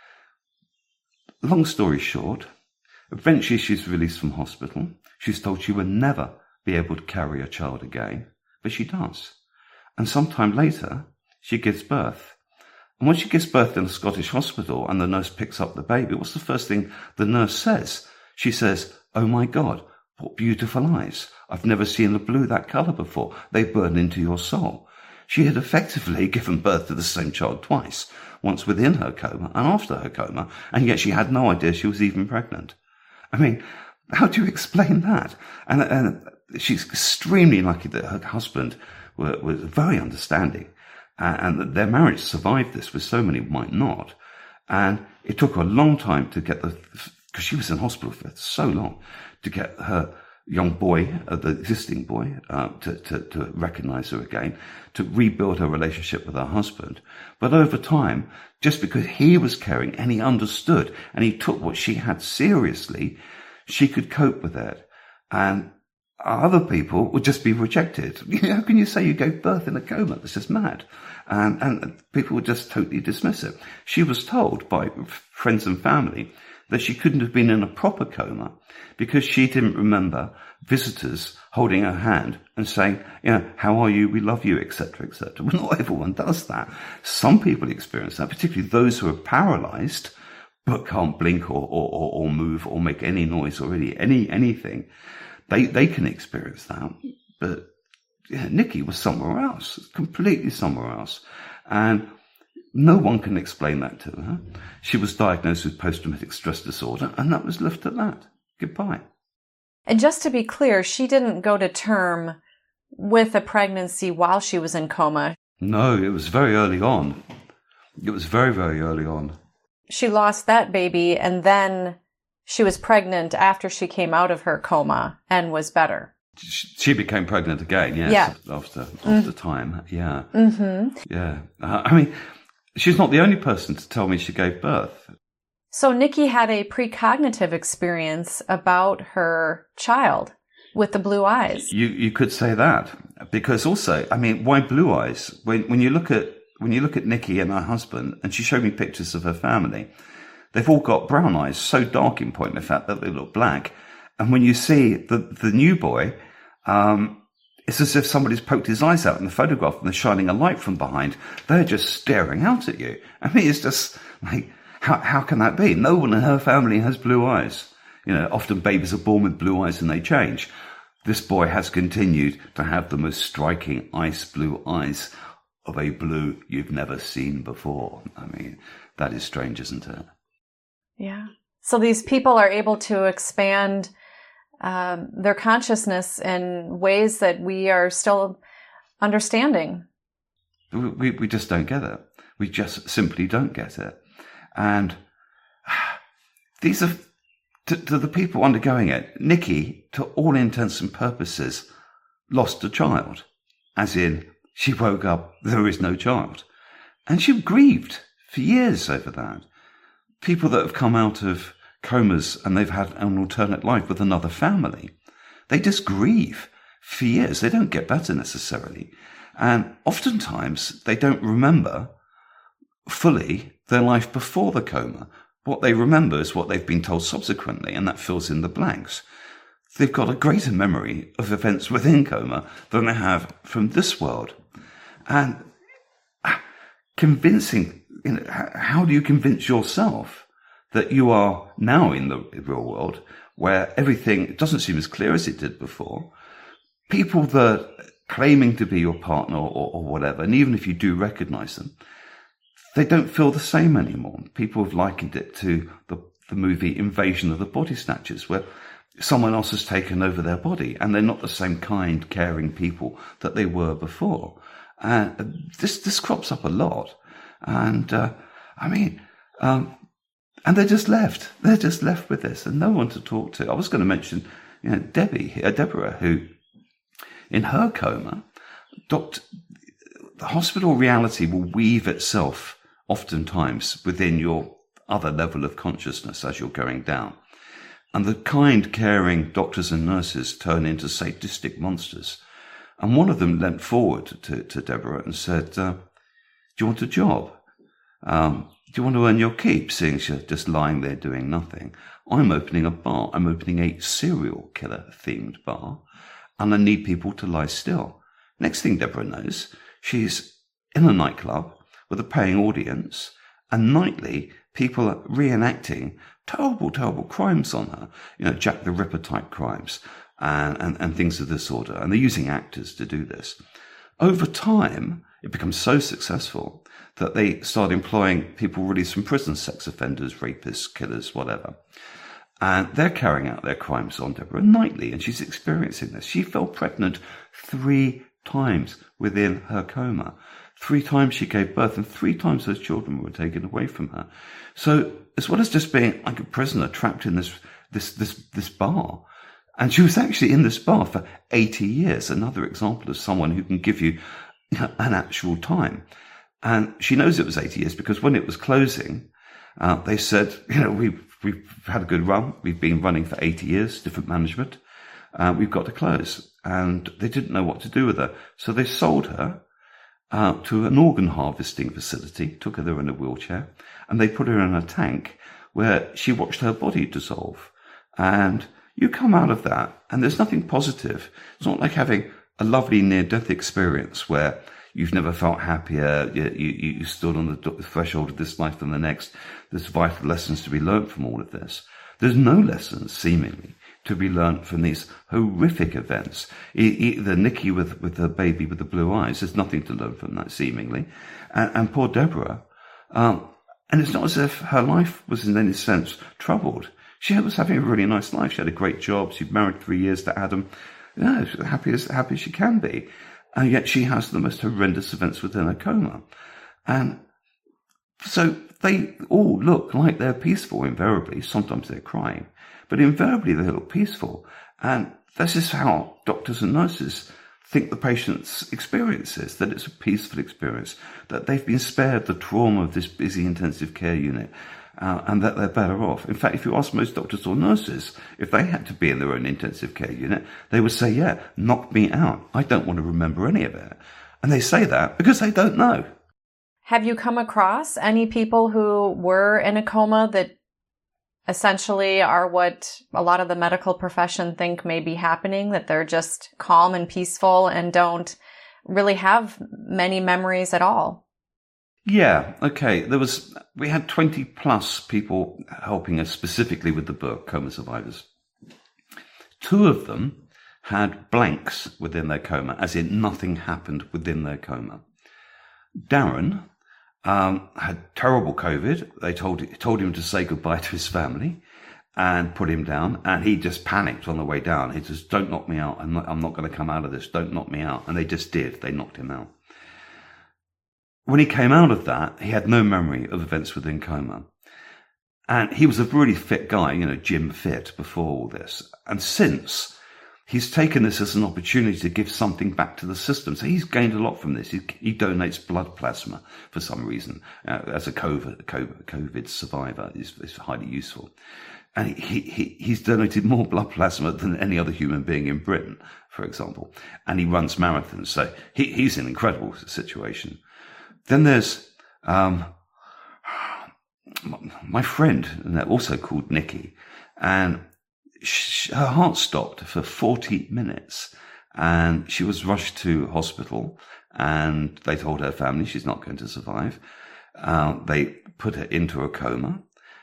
Long story short, eventually she's released from hospital. She's told she will never be able to carry a child again. But she does. And sometime later, she gives birth. And when she gives birth in a Scottish hospital and the nurse picks up the baby, what's the first thing the nurse says? She says, "Oh my God, what beautiful eyes. I've never seen a blue that colour before. They burn into your soul." She had effectively given birth to the same child twice, once within her coma and after her coma, and yet she had no idea she was even pregnant. I mean, how do you explain that? And she's extremely lucky that her husband was very understanding, and that their marriage survived this, where so many might not. And it took her a long time to get because she was in hospital for so long, to get her young boy, the existing boy, to recognize her again, to rebuild her relationship with her husband. But over time, just because he was caring and he understood and he took what she had seriously, she could cope with it. And other people would just be rejected. How can you say you gave birth in a coma? That's just mad. And people would just totally dismiss it. She was told by friends and family that she couldn't have been in a proper coma because she didn't remember visitors holding her hand and saying, how are you? We love you, etc., etc. Well, not everyone does that. Some people experience that, particularly those who are paralyzed but can't blink or move or make any noise or really anything. They can experience that. But Nikki was somewhere else, completely somewhere else. And no one can explain that to her. She was diagnosed with post-traumatic stress disorder, and that was left at that. Goodbye. And just to be clear, she didn't go to term with a pregnancy while she was in coma. No, it was very early on. It was very, very early on. She lost that baby, and then she was pregnant after she came out of her coma and was better. She became pregnant again, yes, yeah. after time, yeah. Mm-hmm. Yeah. I mean, she's not the only person to tell me she gave birth. So Nikki had a precognitive experience about her child with the blue eyes. You could say that, because also, I mean, why blue eyes? When you look at Nikki and her husband, and she showed me pictures of her family, they've all got brown eyes, so dark in point of fact that they look black. And when you see the new boy, it's as if somebody's poked his eyes out in the photograph and they're shining a light from behind. They're just staring out at you. I mean, it's just like, how can that be? No one in her family has blue eyes. Often babies are born with blue eyes and they change. This boy has continued to have the most striking ice blue eyes of a blue you've never seen before. I mean, that is strange, isn't it? Yeah. So these people are able to expand their consciousness in ways that we are still understanding. We just don't get it. We just simply don't get it. And these are, to the people undergoing it, Nikki, to all intents and purposes, lost a child. As in, she woke up, there is no child. And she grieved for years over that. People that have come out of comas and they've had an alternate life with another family, they just grieve for years. They don't get better necessarily. And oftentimes they don't remember fully their life before the coma. What they remember is what they've been told subsequently, and that fills in the blanks. They've got a greater memory of events within coma than they have from this world. And convincing, how do you convince yourself that you are now in the real world where everything doesn't seem as clear as it did before? People that claiming to be your partner or whatever, and even if you do recognize them, they don't feel the same anymore. People have likened it to the movie Invasion of the Body Snatchers, where someone else has taken over their body and they're not the same kind, caring people that they were before. And this crops up a lot. And and they're just left. They're just left with this and no one to talk to. I was going to mention, Deborah, who in her coma, the hospital reality will weave itself oftentimes within your other level of consciousness as you're going down. And the kind, caring doctors and nurses turn into sadistic monsters. And one of them leant forward to Deborah and said, do you want a job? Do you want to earn your keep, seeing you're just lying there doing nothing? I'm opening a bar. I'm opening a serial killer themed bar, and I need people to lie still. Next thing Deborah knows, she's in a nightclub with a paying audience, and nightly people are reenacting terrible, terrible crimes on her, Jack the Ripper type crimes and things of this order. And they're using actors to do this. Over time, it becomes so successful that they start employing people released from prison, sex offenders, rapists, killers, whatever. And they're carrying out their crimes on Deborah nightly, and she's experiencing this. She fell pregnant 3 times within her coma. 3 times she gave birth, and 3 times those children were taken away from her. So, as well as just being like a prisoner trapped in this bar, and she was actually in this bar for 80 years, another example of someone who can give you an actual time. And she knows it was 80 years because when it was closing, they said, we've had a good run. We've been running for 80 years, different management. We've got to close. And they didn't know what to do with her. So they sold her to an organ harvesting facility, took her there in a wheelchair, and they put her in a tank where she watched her body dissolve. And you come out of that, and there's nothing positive. It's not like having a lovely near-death experience where you've never felt happier, you stood on the threshold of this life and the next. There's vital lessons to be learnt from all of this. There's no lessons, seemingly, to be learnt from these horrific events. The Nikki with the baby with the blue eyes, there's nothing to learn from that, seemingly. And poor Deborah, and it's not as if her life was in any sense troubled. She was having a really nice life. She had a great job. She'd married 3 years to Adam. Happy as she can be. And yet she has the most horrendous events within her coma. And so they all look like they're peaceful, invariably. Sometimes they're crying. But invariably they look peaceful. And this is how doctors and nurses think the patient's experience is, that it's a peaceful experience, that they've been spared the trauma of this busy intensive care unit, and that they're better off. In fact, if you ask most doctors or nurses, if they had to be in their own intensive care unit, they would say, yeah, knock me out. I don't want to remember any of it. And they say that because they don't know. Have you come across any people who were in a coma that essentially are what a lot of the medical profession think may be happening, that they're just calm and peaceful and don't really have many memories at all? Yeah, okay. We had 20 plus people helping us specifically with the book, Coma Survivors. 2 of them had blanks within their coma, as in nothing happened within their coma. Darren had terrible COVID. They told him to say goodbye to his family and put him down, and he just panicked on the way down. He just, don't knock me out. I'm not going to come out of this. Don't knock me out. And they just did. They knocked him out. When he came out of that, he had no memory of events within coma. And he was a really fit guy, gym fit before all this. And since, he's taken this as an opportunity to give something back to the system. So he's gained a lot from this. He donates blood plasma for some reason. As a COVID survivor, is highly useful. And he's donated more blood plasma than any other human being in Britain, for example. And he runs marathons. So he's in an incredible situation. Then there's my friend, also called Nikki, and her heart stopped for 40 minutes. And she was rushed to hospital, and they told her family she's not going to survive. They put her into a coma,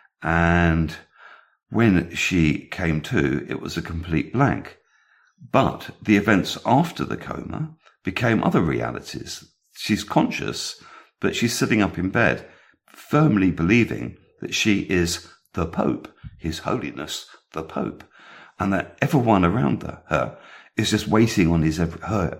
and when she came to, it was a complete blank. But the events after the coma became other realities. She's conscious, but she's sitting up in bed, firmly believing that she is the Pope, His Holiness, the Pope, and that everyone around her is just waiting on her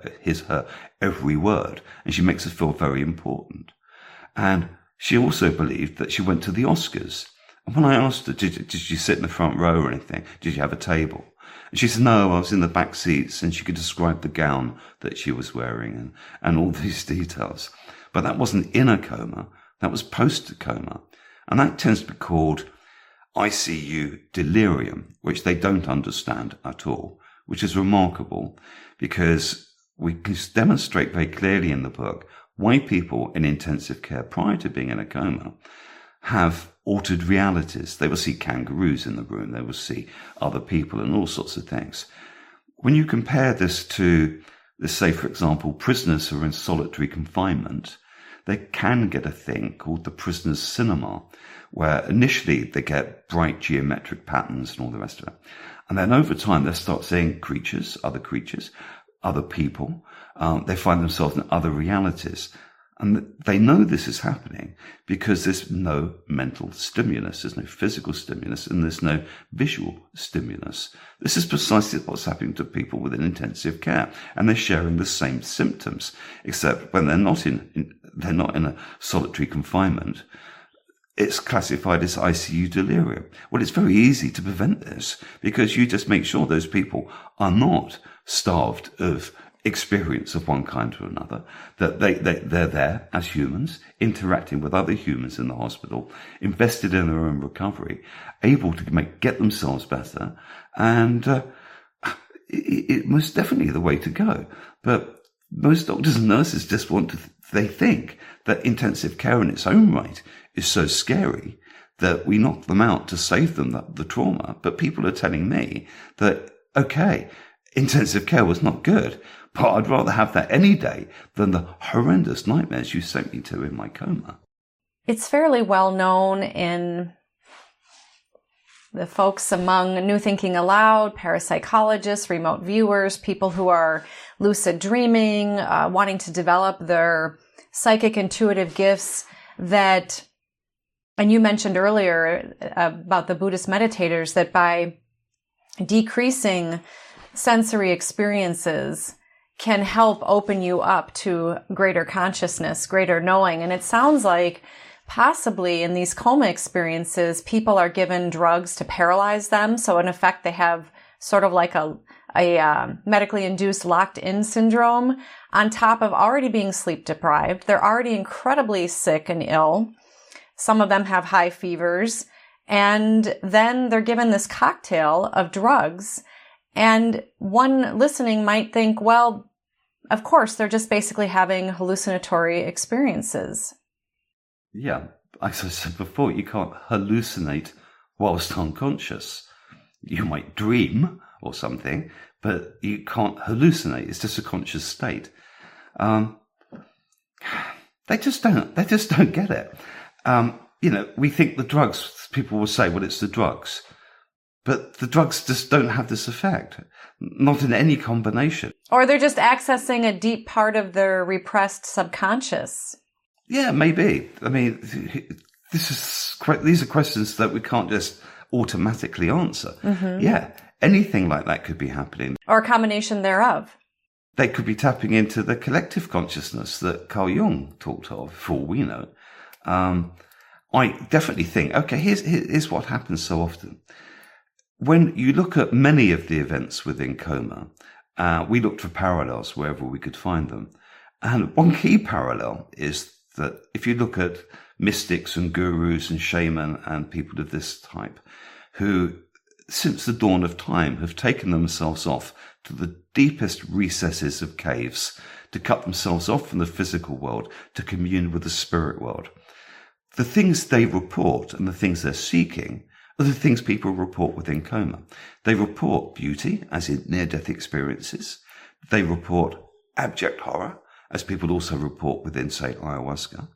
every word, and she makes us feel very important. And she also believed that she went to the Oscars. And when I asked her, did you sit in the front row or anything? Did you have a table? And she said, no, I was in the back seats, and she could describe the gown that she was wearing and all these details. But that wasn't in a coma. That was post-coma. And that tends to be called ICU delirium, which they don't understand at all, which is remarkable because we can demonstrate very clearly in the book why people in intensive care prior to being in a coma have altered realities. They will see kangaroos in the room. They will see other people and all sorts of things. When you compare this to, let's say, for example, prisoners who are in solitary confinement, they can get a thing called the prisoner's cinema, where initially they get bright geometric patterns and all the rest of it. And then over time, they start seeing creatures, other people. They find themselves in other realities. And they know this is happening because there's no mental stimulus, there's no physical stimulus, and there's no visual stimulus. This is precisely what's happening to people within intensive care, and they're sharing the same symptoms, except when they're not in a solitary confinement. It's classified as ICU delirium. Well, it's very easy to prevent this because you just make sure those people are not starved of experience of one kind or another, that they're there as humans, interacting with other humans in the hospital, invested in their own recovery, able to get themselves better, and it most definitely the way to go. But most doctors and nurses just they think that intensive care in its own right is so scary that we knock them out to save them the trauma. But people are telling me that, okay, intensive care was not good, but I'd rather have that any day than the horrendous nightmares you sent me to in my coma. It's fairly well known in the folks among New Thinking Aloud, parapsychologists, remote viewers, people who are lucid dreaming, wanting to develop their psychic intuitive gifts, that, and you mentioned earlier about the Buddhist meditators, that by decreasing sensory experiences can help open you up to greater consciousness, greater knowing. And it sounds like possibly in these coma experiences, people are given drugs to paralyze them. So in effect, they have sort of like a medically induced locked-in syndrome on top of already being sleep deprived. They're already incredibly sick and ill. Some of them have high fevers. And then they're given this cocktail of drugs. And one listening might think, well, of course, they're just basically having hallucinatory experiences. Yeah, as I said before, you can't hallucinate whilst unconscious. You might dream or something, but you can't hallucinate. It's just a conscious state. They just don't get it. We think the drugs, people will say, well, it's the drugs. But the drugs just don't have this effect, not in any combination. Or they're just accessing a deep part of their repressed subconscious. Yeah, maybe. I mean, these are questions that we can't just automatically answer. Mm-hmm. Yeah, anything like that could be happening. Or a combination thereof. They could be tapping into the collective consciousness that Carl Jung talked of, for all we know. I definitely think, okay, here's what happens so often. When you look at many of the events within coma, we looked for parallels wherever we could find them. And one key parallel is that if you look at mystics and gurus and shaman and people of this type who, since the dawn of time, have taken themselves off to the deepest recesses of caves to cut themselves off from the physical world to commune with the spirit world. The things they report and the things they're seeking are the things people report within coma. They report beauty, as in near-death experiences. They report abject horror, as people also report within, say, ayahuasca.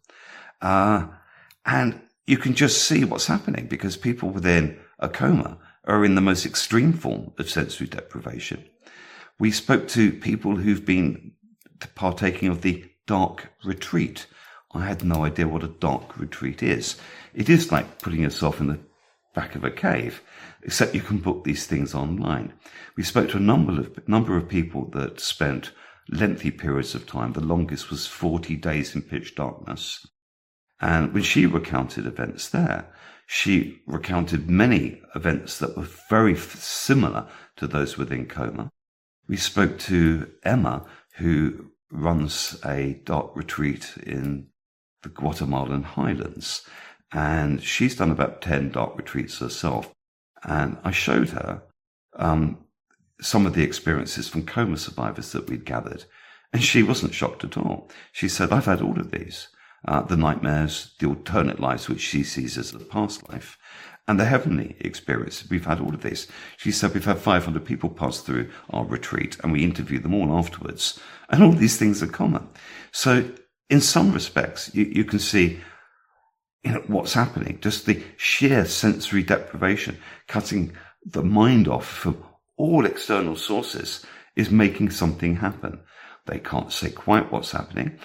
And you can just see what's happening because people within a coma are in the most extreme form of sensory deprivation. We spoke to people who've been partaking of the dark retreat. I had no idea what a dark retreat is. It is like putting yourself in the back of a cave, except you can book these things online. We spoke to a number of people that spent lengthy periods of time. The longest was 40 days in pitch darkness. And when she recounted events there, she recounted many events that were very similar to those within coma. We spoke to Emma, who runs a dark retreat in the Guatemalan highlands, and she's done about 10 dark retreats herself. And I showed her some of the experiences from coma survivors that we'd gathered, and she wasn't shocked at all. She said, I've had all of these, the nightmares, the alternate lives, which she sees as the past life, and the heavenly experience. We've had all of this. She said we've had 500 people pass through our retreat, and we interviewed them all afterwards, and all these things are common. So in some respects, you can see what's happening, just the sheer sensory deprivation, cutting the mind off from all external sources is making something happen. They can't say quite what's happening.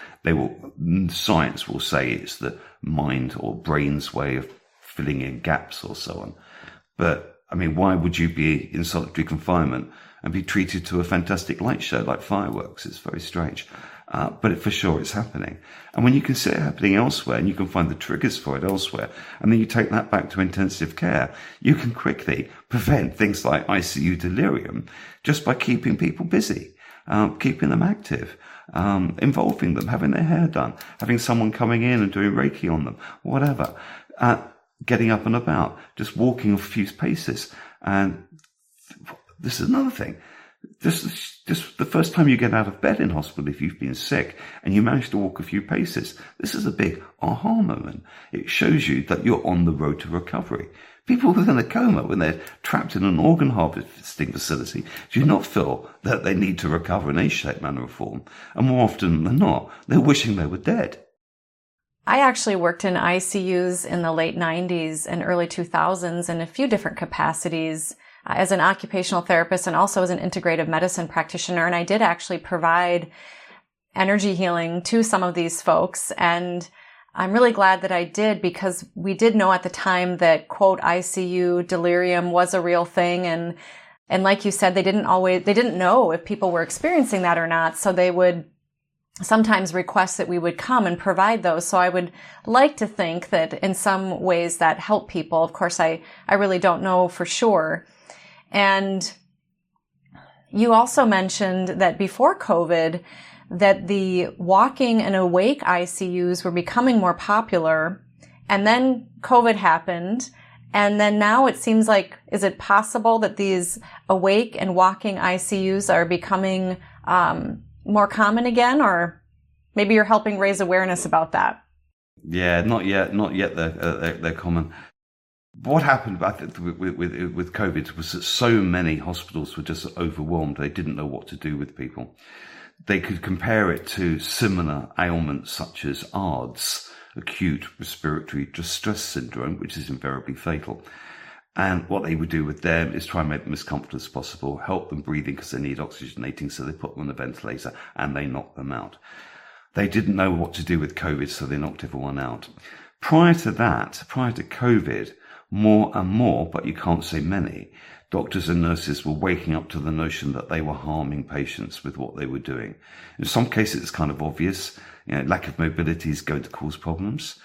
Science will say it's the mind or brain's way of filling in gaps or so on. But I mean, why would you be in solitary confinement and be treated to a fantastic light show like fireworks? It's very strange. But for sure it's happening. And when you can see it happening elsewhere and you can find the triggers for it elsewhere, and then you take that back to intensive care, you can quickly prevent things like ICU delirium just by keeping people busy, keeping them active, involving them, having their hair done, having someone coming in and doing Reiki on them, whatever, getting up and about, just walking a few paces. And this is another thing. Just the first time you get out of bed in hospital, if you've been sick and you manage to walk a few paces, this is a big aha moment. It shows you that you're on the road to recovery. People within a coma, when they're trapped in an organ harvesting facility, do not feel that they need to recover in any shape, manner or form. And more often than not, they're wishing they were dead. I actually worked in ICUs in the late 90s and early 2000s in a few different capacities as an occupational therapist and also as an integrative medicine practitioner. And I did actually provide energy healing to some of these folks. And I'm really glad that I did, because we did know at the time that, quote, ICU delirium was a real thing. And like you said, they didn't know if people were experiencing that or not. So they would sometimes request that we would come and provide those. So I would like to think that in some ways that helped people. Of course, I really don't know for sure. And you also mentioned that before COVID, that the walking and awake ICUs were becoming more popular. And then COVID happened. And then now it seems like, is it possible that these awake and walking ICUs are becoming more common again? Or maybe you're helping raise awareness about that. Yeah, not yet. They're common. What happened with COVID was that so many hospitals were just overwhelmed. They didn't know what to do with people. They could compare it to similar ailments such as ARDS, acute respiratory distress syndrome, which is invariably fatal. And what they would do with them is try and make them as comfortable as possible, help them breathing because they need oxygenating, so they put them on the ventilator and they knock them out. They didn't know what to do with COVID, so they knocked everyone out. Prior to COVID, more and more, but you can't say many, doctors and nurses were waking up to the notion that they were harming patients with what they were doing. In some cases, it's kind of obvious. Lack of mobility is going to cause problems.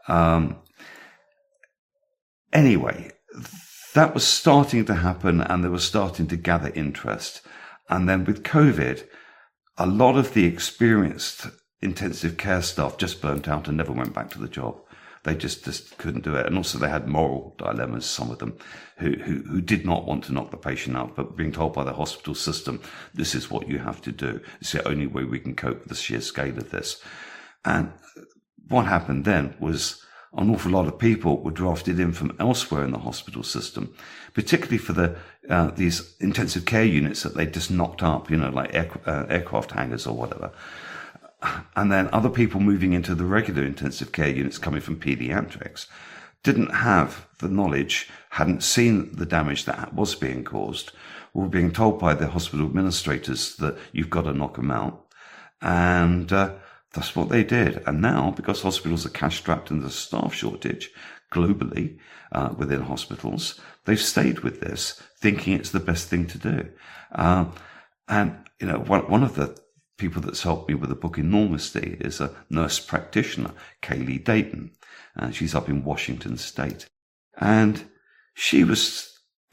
Anyway, that was starting to happen, and they were starting to gather interest. And then with COVID, a lot of the experienced intensive care staff just burnt out and never went back to the job. They just couldn't do it. And also they had moral dilemmas, some of them, who did not want to knock the patient out, but being told by the hospital system, this is what you have to do. It's the only way we can cope with the sheer scale of this. And what happened then was an awful lot of people were drafted in from elsewhere in the hospital system, particularly for these intensive care units that they just knocked up, like aircraft hangars or whatever. And then other people moving into the regular intensive care units coming from pediatrics didn't have the knowledge, hadn't seen the damage that was being caused, were being told by the hospital administrators that you've got to knock them out. And that's what they did. And now, because hospitals are cash-strapped and there's a staff shortage globally within hospitals, they've stayed with this, thinking it's the best thing to do. And one of the people that's helped me with the book enormously is a nurse practitioner, Kaylee Dayton. She's up in Washington State. And she was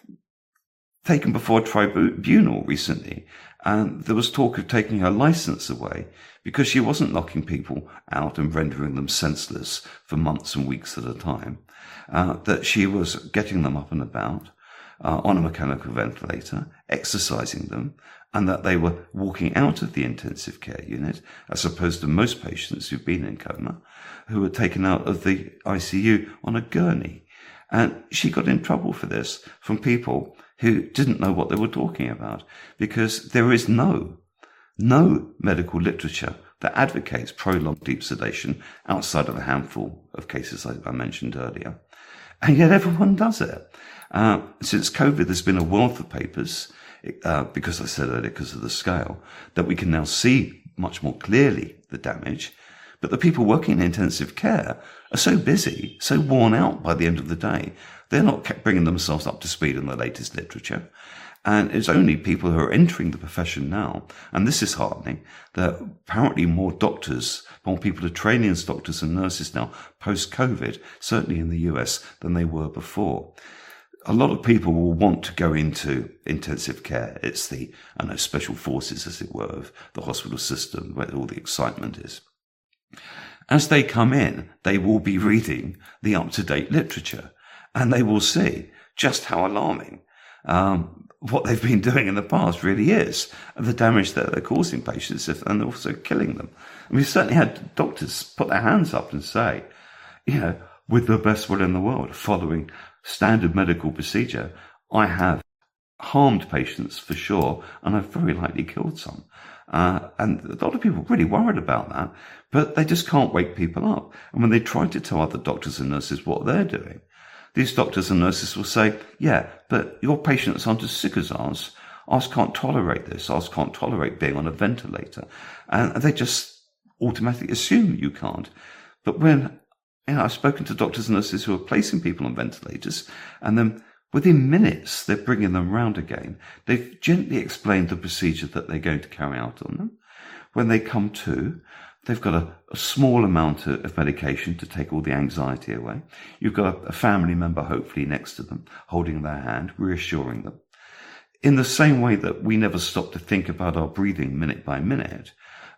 taken before a tribunal recently. And there was talk of taking her license away because she wasn't knocking people out and rendering them senseless for months and weeks at a time. That she was getting them up and about on a mechanical ventilator, exercising them, and that they were walking out of the intensive care unit, as opposed to most patients who've been in coma, who were taken out of the ICU on a gurney. And she got in trouble for this from people who didn't know what they were talking about, because there is no medical literature that advocates prolonged deep sedation outside of a handful of cases I mentioned earlier. And yet everyone does it. Since COVID, there's been a wealth of papers, because I said earlier, because of the scale, that we can now see much more clearly the damage. But the people working in intensive care are so busy, so worn out by the end of the day, they're not bringing themselves up to speed in the latest literature. And it's only people who are entering the profession now, and this is heartening, that apparently more doctors, more people are training as doctors and nurses now post-COVID, certainly in the US, than they were before. A lot of people will want to go into intensive care. It's the, special forces, as it were, of the hospital system, where all the excitement is. As they come in, they will be reading the up-to-date literature, and they will see just how alarming what they've been doing in the past really is, and the damage that they're causing patients and also killing them. And we've certainly had doctors put their hands up and say, with the best will in the world, following standard medical procedure, I have harmed patients for sure, and I've very likely killed some. And a lot of people are really worried about that, but they just can't wake people up. And when they try to tell other doctors and nurses what they're doing, these doctors and nurses will say, yeah, but your patients aren't as sick as ours. Ours can't tolerate this. Ours can't tolerate being on a ventilator. And they just automatically assume you can't. But when, I've spoken to doctors and nurses who are placing people on ventilators, and then within minutes, they're bringing them round again. They've gently explained the procedure that they're going to carry out on them. When they come to, they've got a small amount of medication to take all the anxiety away. You've got a family member, hopefully, next to them, holding their hand, reassuring them. In the same way that we never stop to think about our breathing minute by minute,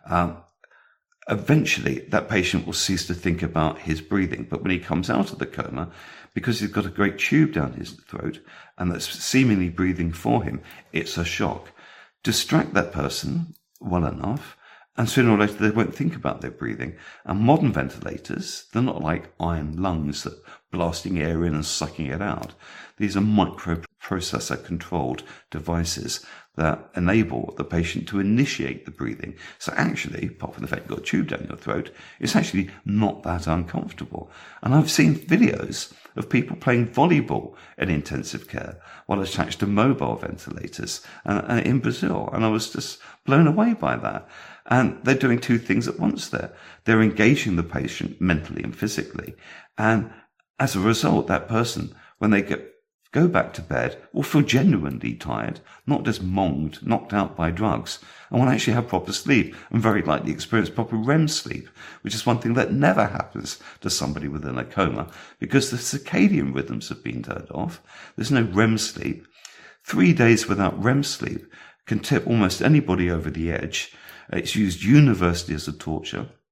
eventually that patient will cease to think about his breathing. But when he comes out of the coma, because he's got a great tube down his throat and that's seemingly breathing for him, it's a shock. Distract that person well enough, and sooner or later they won't think about their breathing. And modern ventilators, they're not like iron lungs that blasting air in and sucking it out. These are microprocessor controlled devices that enable the patient to initiate the breathing. So actually, apart from the fact you've got a tube down your throat, it's actually not that uncomfortable. And I've seen videos of people playing volleyball in intensive care while attached to mobile ventilators in Brazil. And I was just blown away by that. And they're doing two things at once there. They're engaging the patient mentally and physically. And as a result, that person, when they go back to bed, will feel genuinely tired, not just monged, knocked out by drugs, and will actually have proper sleep and very likely experience proper REM sleep, which is one thing that never happens to somebody within a coma because the circadian rhythms have been turned off. There's no REM sleep. 3 days without REM sleep can tip almost anybody over the edge. It's used universally as a torture.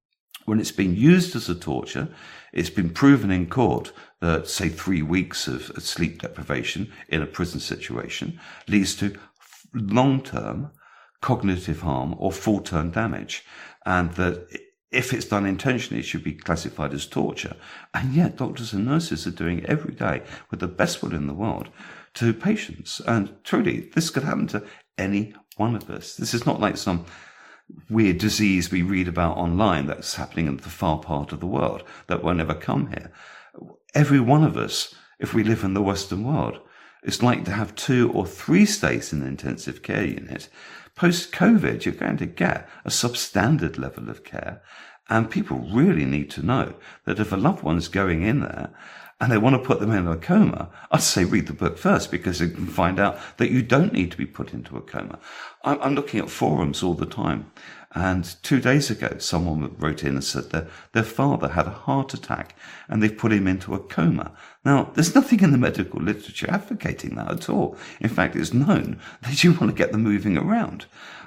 when it's been used as a torture, it's been proven in court that, say, 3 weeks of sleep deprivation in a prison situation leads to long-term cognitive harm or full-term damage, and that if it's done intentionally, it should be classified as torture. And yet doctors and nurses are doing it every day with the best will in the world to patients. And truly, this could happen to any one of us. This is not like some weird disease we read about online that's happening in the far part of the world that won't ever come here. Every one of us, if we live in the Western world, it's like to have 2 or 3 stays in an intensive care unit. Post-COVID, you're going to get a substandard level of care. And people really need to know that if a loved one's going in there and they want to put them in a coma, I'd say read the book first, because you can find out that you don't need to be put into a coma. I'm looking at forums all the time. And 2 days ago, someone wrote in and said that their father had a heart attack and they've put him into a coma. Now, there's nothing in the medical literature advocating that at all. In fact, it's known that you want to get them moving around.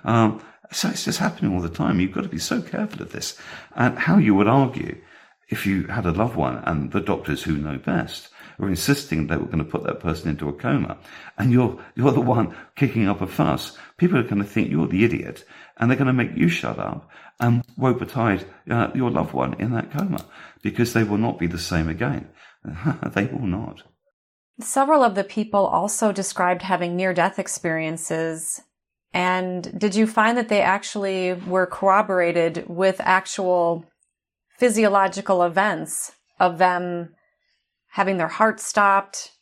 So it's just happening all the time. You've got to be so careful of this. And how you would argue if you had a loved one and the doctors who know best were insisting they were going to put that person into a coma, and you're the one kicking up a fuss, people are going to think you're the idiot, and they're going to make you shut up and woe betide your loved one in that coma, because they will not be the same again. They will not. Several of the people also described having near-death experiences. And did you find that they actually were corroborated with actual physiological events of them having their heart stopped,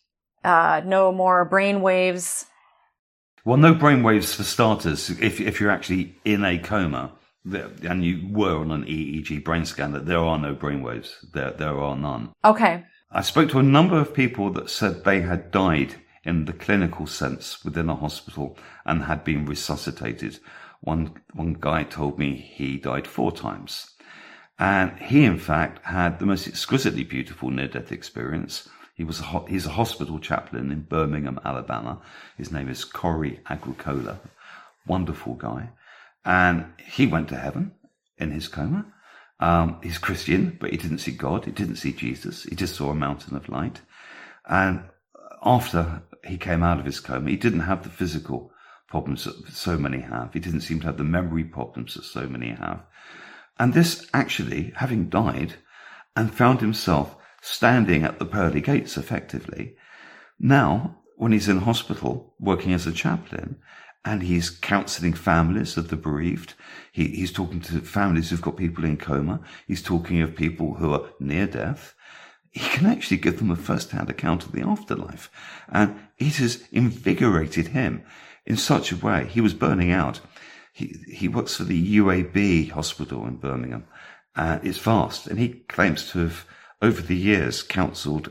no more brain waves? Well, no brain waves for starters. If you're actually in a coma and you were on an EEG brain scan, that there are no brain waves. There are none. Okay. I spoke to a number of people that said they had died in the clinical sense within a hospital and had been resuscitated. One guy told me he died 4 times. And he, in fact, had the most exquisitely beautiful near-death experience. He's a hospital chaplain in Birmingham, Alabama. His name is Corey Agricola. Wonderful guy. And he went to heaven in his coma. He's Christian, but he didn't see God. He didn't see Jesus. He just saw a mountain of light. And after he came out of his coma, he didn't have the physical problems that so many have. He didn't seem to have the memory problems that so many have. And this actually, having died and found himself standing at the pearly gates effectively, now, when he's in hospital working as a chaplain, and he's counselling families of the bereaved, he's talking to families who've got people in coma, he's talking of people who are near death, he can actually give them a first-hand account of the afterlife. And it has invigorated him in such a way. He was burning out. He works for the UAB hospital in Birmingham. It's vast. And he claims to have, over the years, counselled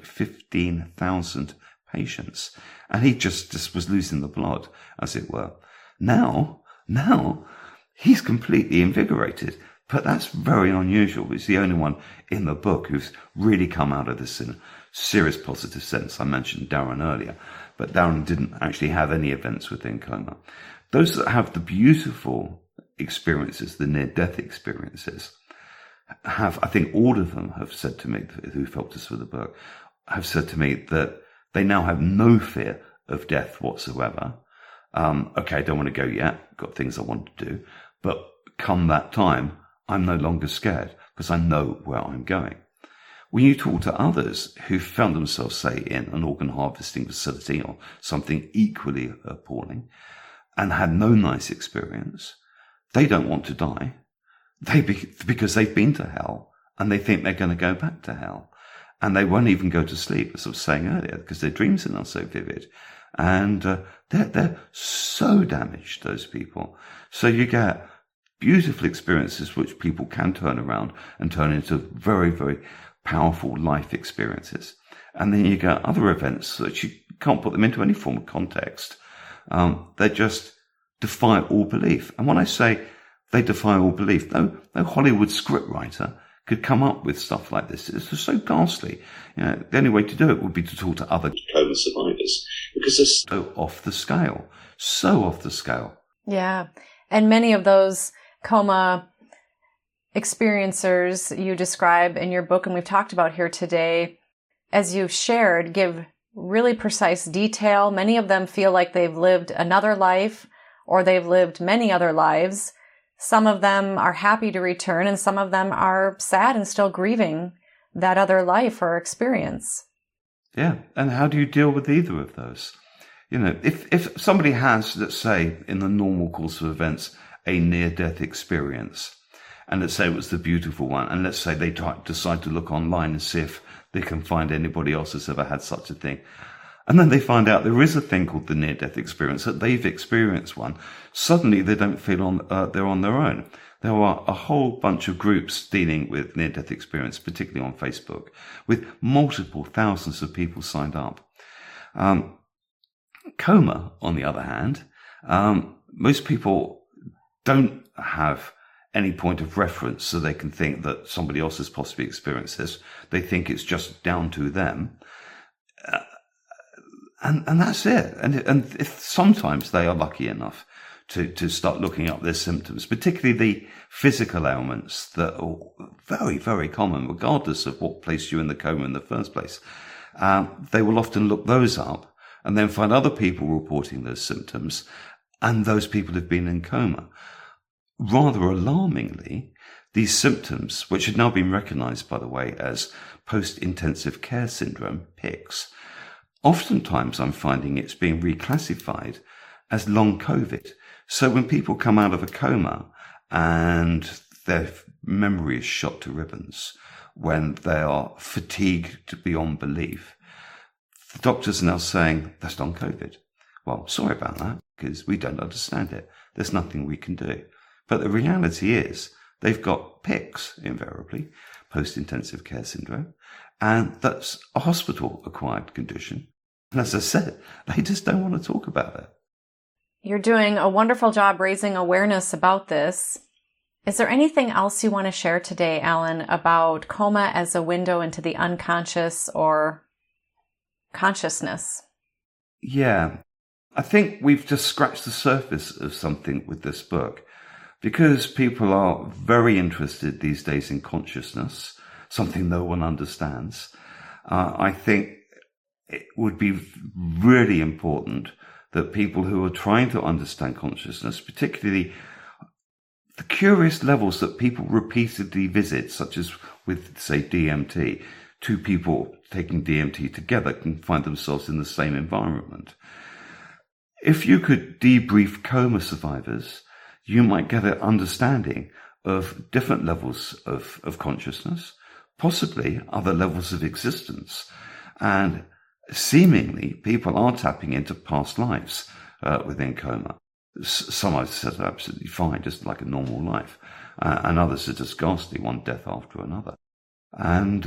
15,000 patients. And he just was losing the blood, as it were. Now, he's completely invigorated. But that's very unusual. He's the only one in the book who's really come out of this in a serious positive sense. I mentioned Darren earlier, but Darren didn't actually have any events within coma. Those that have the beautiful experiences, the near-death experiences, have, I think all of them have said to me, who helped us with the book, have said to me that they now have no fear of death whatsoever. Okay, I don't want to go yet. Got things I want to do. But come that time, I'm no longer scared because I know where I'm going. When you talk to others who found themselves, say, in an organ harvesting facility or something equally appalling and had no nice experience, they don't want to die. Because they've been to hell and they think they're going to go back to hell. And they won't even go to sleep, as I was saying earlier, because their dreams are not so vivid. And they're so damaged, those people. So you get beautiful experiences which people can turn around and turn into very, very powerful life experiences. And then you get other events that you can't put them into any form of context. They just defy all belief. And when I say they defy all belief, no Hollywood scriptwriter could come up with stuff like this. It's just so ghastly. You know, the only way to do it would be to talk to other coma survivors, because they're so off the scale. Yeah. And many of those coma experiencers you describe in your book and we've talked about here today, as you've shared, give really precise detail. Many of them feel like they've lived another life or they've lived many other lives. Some of them are happy to return and some of them are sad and still grieving that other life or experience. Yeah. And how do you deal with either of those? You know, if somebody has, let's say, in the normal course of events, a near-death experience, and let's say it was the beautiful one, and let's say they decide to look online and see if they can find anybody else that's ever had such a thing. And then they find out there is a thing called the near-death experience, that they've experienced one. Suddenly they don't feel they're on their own. There are a whole bunch of groups dealing with near-death experience, particularly on Facebook, with multiple thousands of people signed up. Coma, on the other hand, most people don't have any point of reference so they can think that somebody else has possibly experienced this. They think it's just down to them. And that's it. And if sometimes they are lucky enough to start looking up their symptoms, particularly the physical ailments that are very, very common, regardless of what placed you in the coma in the first place, they will often look those up and then find other people reporting those symptoms, and those people have been in coma. Rather alarmingly, these symptoms, which have now been recognized, by the way, as post-intensive care syndrome, PICS, oftentimes I'm finding it's being reclassified as long COVID. So when people come out of a coma and their memory is shot to ribbons, when they are fatigued beyond belief, the doctors are now saying, that's long COVID. Well, sorry about that, because we don't understand it. There's nothing we can do. But the reality is they've got PICS, invariably, post-intensive care syndrome, and that's a hospital-acquired condition. And as I said, they just don't want to talk about it. You're doing a wonderful job raising awareness about this. Is there anything else you want to share today, Alan, about coma as a window into the unconscious or consciousness? Yeah, I think we've just scratched the surface of something with this book. Because people are very interested these days in consciousness, something no one understands, I think it would be really important that people who are trying to understand consciousness, particularly the curious levels that people repeatedly visit, such as with, say, DMT, two people taking DMT together can find themselves in the same environment. If you could debrief coma survivors, you might get an understanding of different levels of consciousness, possibly other levels of existence. And seemingly, people are tapping into past lives within coma. Some I've said are absolutely fine, just like a normal life. And others are just ghastly, one death after another. And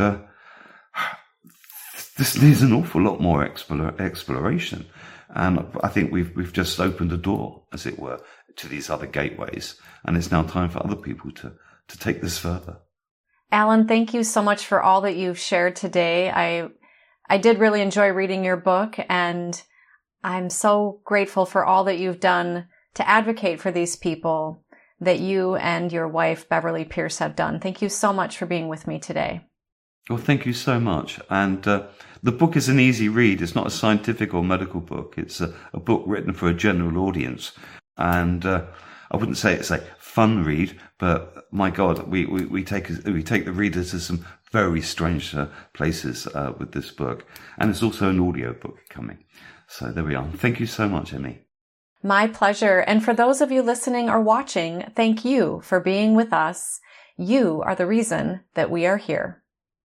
this needs an awful lot more exploration. And I think we've just opened a door, as it were, to these other gateways. And it's now time for other people to take this further. Alan, thank you so much for all that you've shared today. I did really enjoy reading your book, and I'm so grateful for all that you've done to advocate for these people that you and your wife, Beverly Pierce, have done. Thank you so much for being with me today. Well, thank you so much. And the book is an easy read. It's not a scientific or medical book. It's a book written for a general audience. And I wouldn't say it's a fun read, but my God, we take the reader to some very strange places with this book. And it's also an audio book coming. So there we are. Thank you so much, Emmy. My pleasure. And for those of you listening or watching, thank you for being with us. You are the reason that we are here.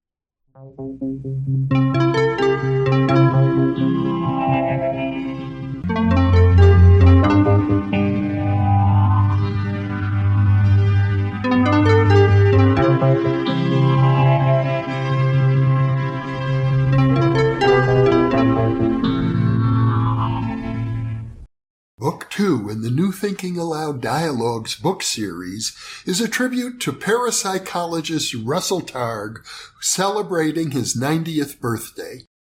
Book 2 in the New Thinking Aloud Dialogues book series is a tribute to parapsychologist Russell Targ celebrating his 90th birthday.